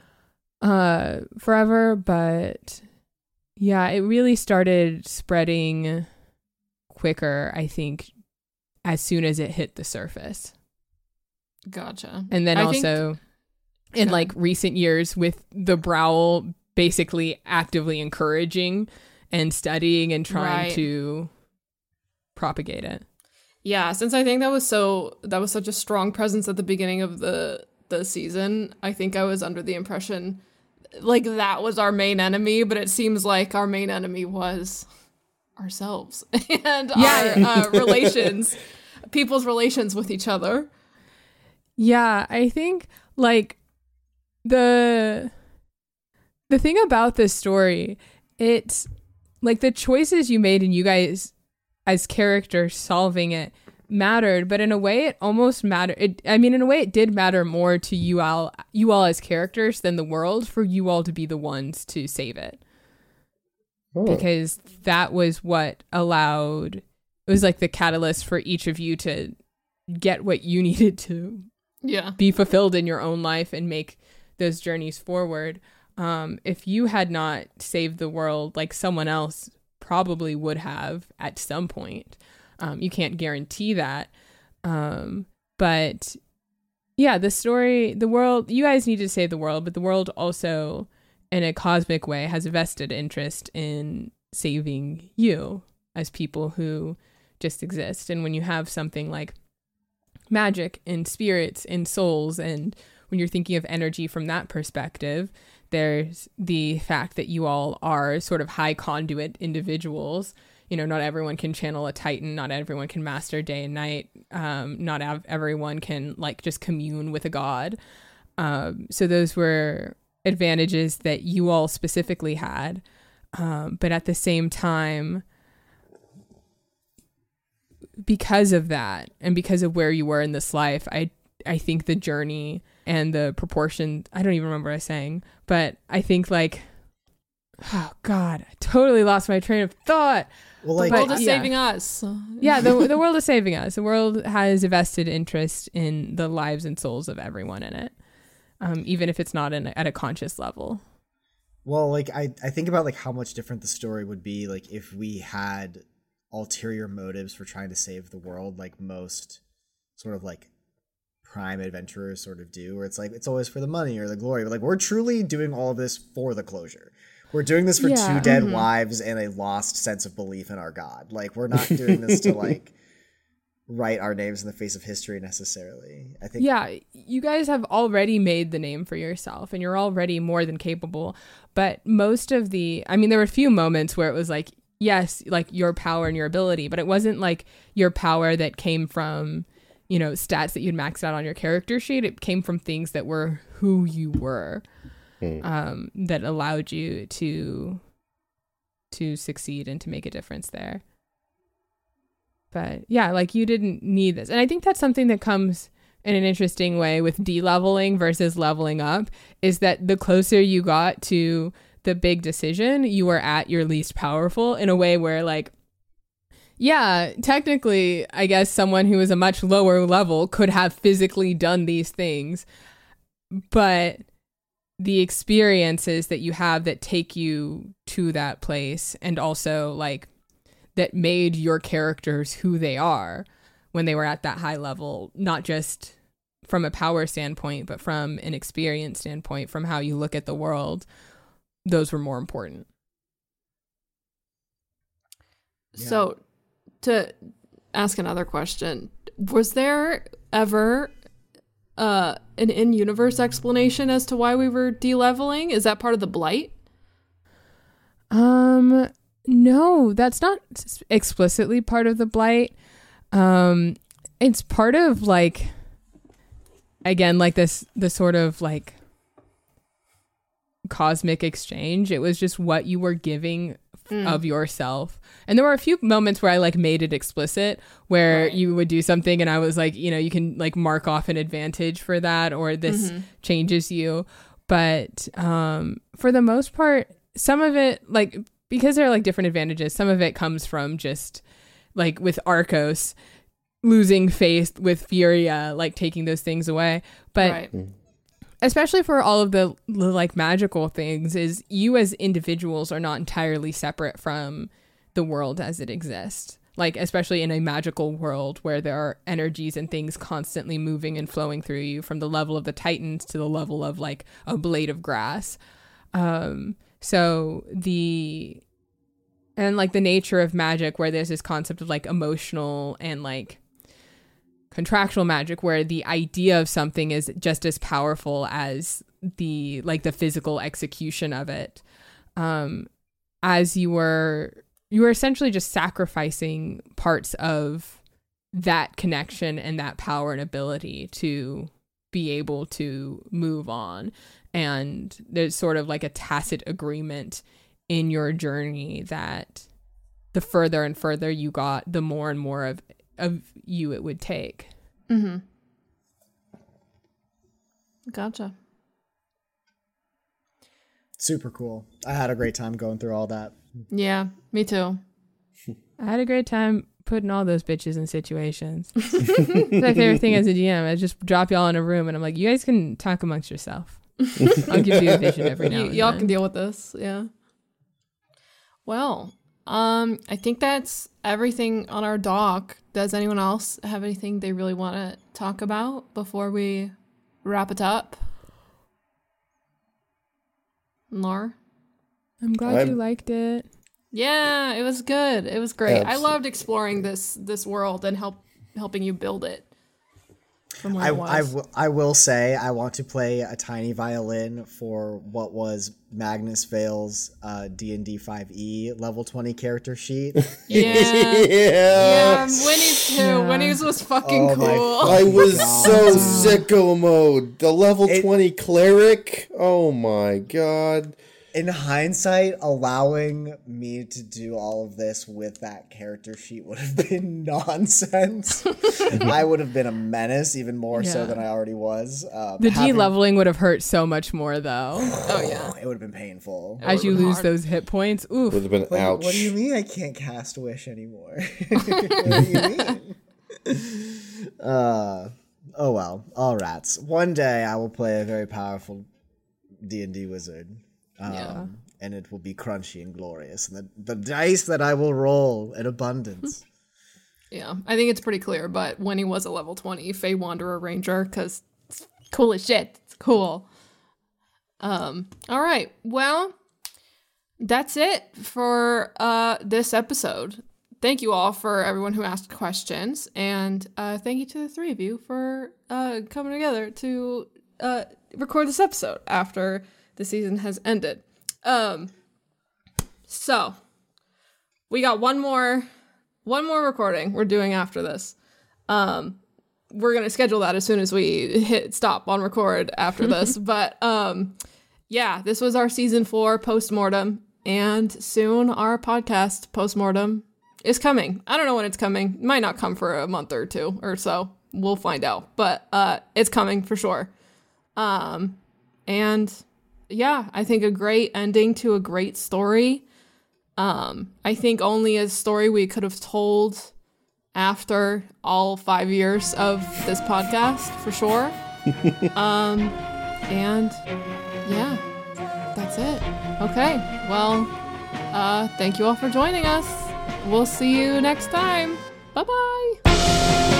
uh, forever. But yeah, it really started spreading quicker, I think, as soon as it hit the surface. Gotcha. And then I also think, in yeah. like recent years, with the Browl basically actively encouraging and studying and trying right. to propagate it. Yeah, since I think that was so that was such a strong presence at the beginning of the the season, I think I was under the impression like that was our main enemy, but it seems like our main enemy was ourselves and yeah. our uh, relations, people's relations with each other. Yeah, I think like the the thing about this story, it's like the choices you made and you guys as characters solving it mattered, but in a way it almost mattered. It, I mean, in a way it did matter more to you all, you all as characters than the world, for you all to be the ones to save it. Oh. Because that was what allowed, it was like the catalyst for each of you to get what you needed to yeah. be fulfilled in your own life and make those journeys forward. Um, if you had not saved the world, like someone else probably would have at some point. Um, you can't guarantee that. Um, but yeah, the story, the world, you guys need to save the world, but the world also, in a cosmic way, has a vested interest in saving you as people who just exist. And when you have something like magic and spirits and souls, and when you're thinking of energy from that perspective, there's the fact that you all are sort of high conduit individuals. You know, not everyone can channel a Titan. Not everyone can master day and night. Um, not av- everyone can like just commune with a god. Um, so those were advantages that you all specifically had. Um, but at the same time, because of that and because of where you were in this life, I I think the journey and the proportion, I don't even remember what I was saying, but I think like, oh God, I totally lost my train of thought. Well, like, The world But, is yeah. saving us. Yeah, the the world is saving us. The world has a vested interest in the lives and souls of everyone in it, um, even if it's not in, at a conscious level. well, like I, I think about like how much different the story would be like if we had ulterior motives for trying to save the world, like most sort of like prime adventurers sort of do, where it's like it's always for the money or the glory. But like we're truly doing all of this for the closure. We're doing this for Yeah, two dead mhm. wives and a lost sense of belief in our God. Like we're not doing this to like write our names in the face of history necessarily. I think Yeah, you guys have already made the name for yourself and you're already more than capable. But most of the, I mean, there were a few moments where it was like, yes, like your power and your ability, but it wasn't like your power that came from, you know, stats that you'd maxed out on your character sheet. It came from things that were who you were, um, that allowed you to to succeed and to make a difference there. But yeah, like you didn't need this. And I think that's something that comes in an interesting way with de-leveling versus leveling up, is that the closer you got to the big decision, you were at your least powerful in a way where like, yeah, technically, I guess someone who is a much lower level could have physically done these things, but the experiences that you have that take you to that place, and also like that made your characters who they are when they were at that high level, not just from a power standpoint, but from an experience standpoint, from how you look at the world, those were more important. So, to ask another question, was there ever uh, an in-universe explanation as to why we were de-leveling? Is that part of the blight? Um, no, that's not s- explicitly part of the blight. Um, it's part of like, again, like this, the sort of like cosmic exchange. It was just what you were giving Mm. of yourself. And there were a few moments where I like made it explicit, where Right. you would do something and I was like, you know, you can like mark off an advantage for that, or this Mhm. changes you. But um, for the most part, some of it, like, because there are like different advantages, some of it comes from just like with Arcos losing faith with Furia, like taking those things away. But Right. especially for all of the, the like magical things, is you as individuals are not entirely separate from the world as it exists. Like, especially in a magical world where there are energies and things constantly moving and flowing through you, from the level of the Titans to the level of like a blade of grass. Um, so the, and like the nature of magic, where there's this concept of like emotional and like contractual magic, where the idea of something is just as powerful as the like the physical execution of it. Um, as you were you were essentially just sacrificing parts of that connection and that power and ability to be able to move on. And there's sort of like a tacit agreement in your journey that the further and further you got, the more and more of of you it would take. Mm-hmm. Gotcha. super cool. I had a great time going through all that. Yeah, me too. I had a great time putting all those bitches in situations. It's my favorite thing as a G M. I just drop y'all in a room and I'm like, you guys can talk amongst yourself. I'll give you a vision every now Y- and y'all then. can deal with this. Yeah. Well, um, I think that's everything on our doc. Does anyone else have anything they really want to talk about before we wrap it up? Laura? I'm glad I'm- you liked it. Yeah, it was good. It was great. I Abs- loved exploring this this world and help helping you build it. From where I, it was. I, w- I will say I want to play a tiny violin for what was Magnus Vale's uh, D and D five E level twenty character sheet. yeah. yeah. Yeah, Winnie's too. Yeah. Winnie's was fucking Oh my cool. I was God. so sicko mode. The level It- twenty cleric. Oh my god. In hindsight, allowing me to do all of this with that character sheet would have been nonsense. I would have been a menace, even more yeah. so than I already was. Um, the having... de-leveling would have hurt so much more, though. Oh, yeah. It would have been painful. As you lose hard. those hit points, oof. Would have been what, ouch. What do you mean I can't cast Wish anymore? What do you mean? uh, oh, well. All rats. One day I will play a very powerful D and D wizard. Um, yeah. And it will be crunchy and glorious. And the, the dice that I will roll in abundance. Yeah, I think it's pretty clear. But when he was a level twenty, Fey Wanderer Ranger, because it's cool as shit. It's cool. Um. All right. Well, that's it for uh this episode. Thank you all for everyone who asked questions. And uh, thank you to the three of you for uh, coming together to uh, record this episode after the season has ended. Um, so we got one more, one more recording we're doing after this. Um, we're going to schedule that as soon as we hit stop on record after this. But, um, yeah, this was our season four postmortem, and soon our podcast postmortem is coming. I don't know when it's coming. It might not come for a month or two or so. We'll find out, but, uh, it's coming for sure. Um, and yeah, I think a great ending to a great story. Um, I think only a story we could have told after all five years of this podcast, for sure. um, and yeah, that's it. Okay, well, uh, thank you all for joining us. We'll see you next time. Bye-bye.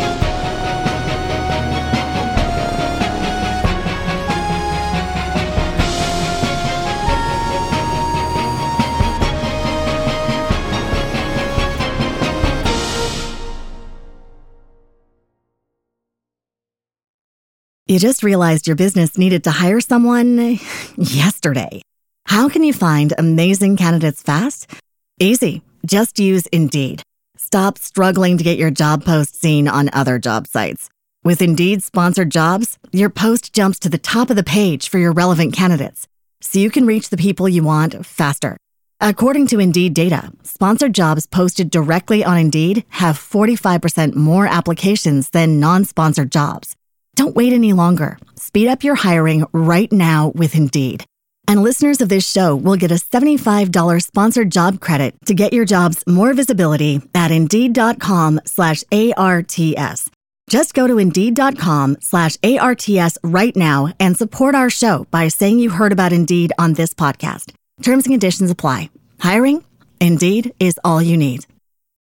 You just realized your business needed to hire someone yesterday. How can you find amazing candidates fast? Easy. Just use Indeed. Stop struggling to get your job post seen on other job sites. With Indeed sponsored jobs, your post jumps to the top of the page for your relevant candidates, so you can reach the people you want faster. According to Indeed data, sponsored jobs posted directly on Indeed have forty-five percent more applications than non-sponsored jobs. Don't wait any longer. Speed up your hiring right now with Indeed. And listeners of this show will get a seventy-five dollars sponsored job credit to get your jobs more visibility at Indeed.com slash ARTS. Just go to Indeed.com slash ARTS right now and support our show by saying you heard about Indeed on this podcast. Terms and conditions apply. Hiring? Indeed is all you need.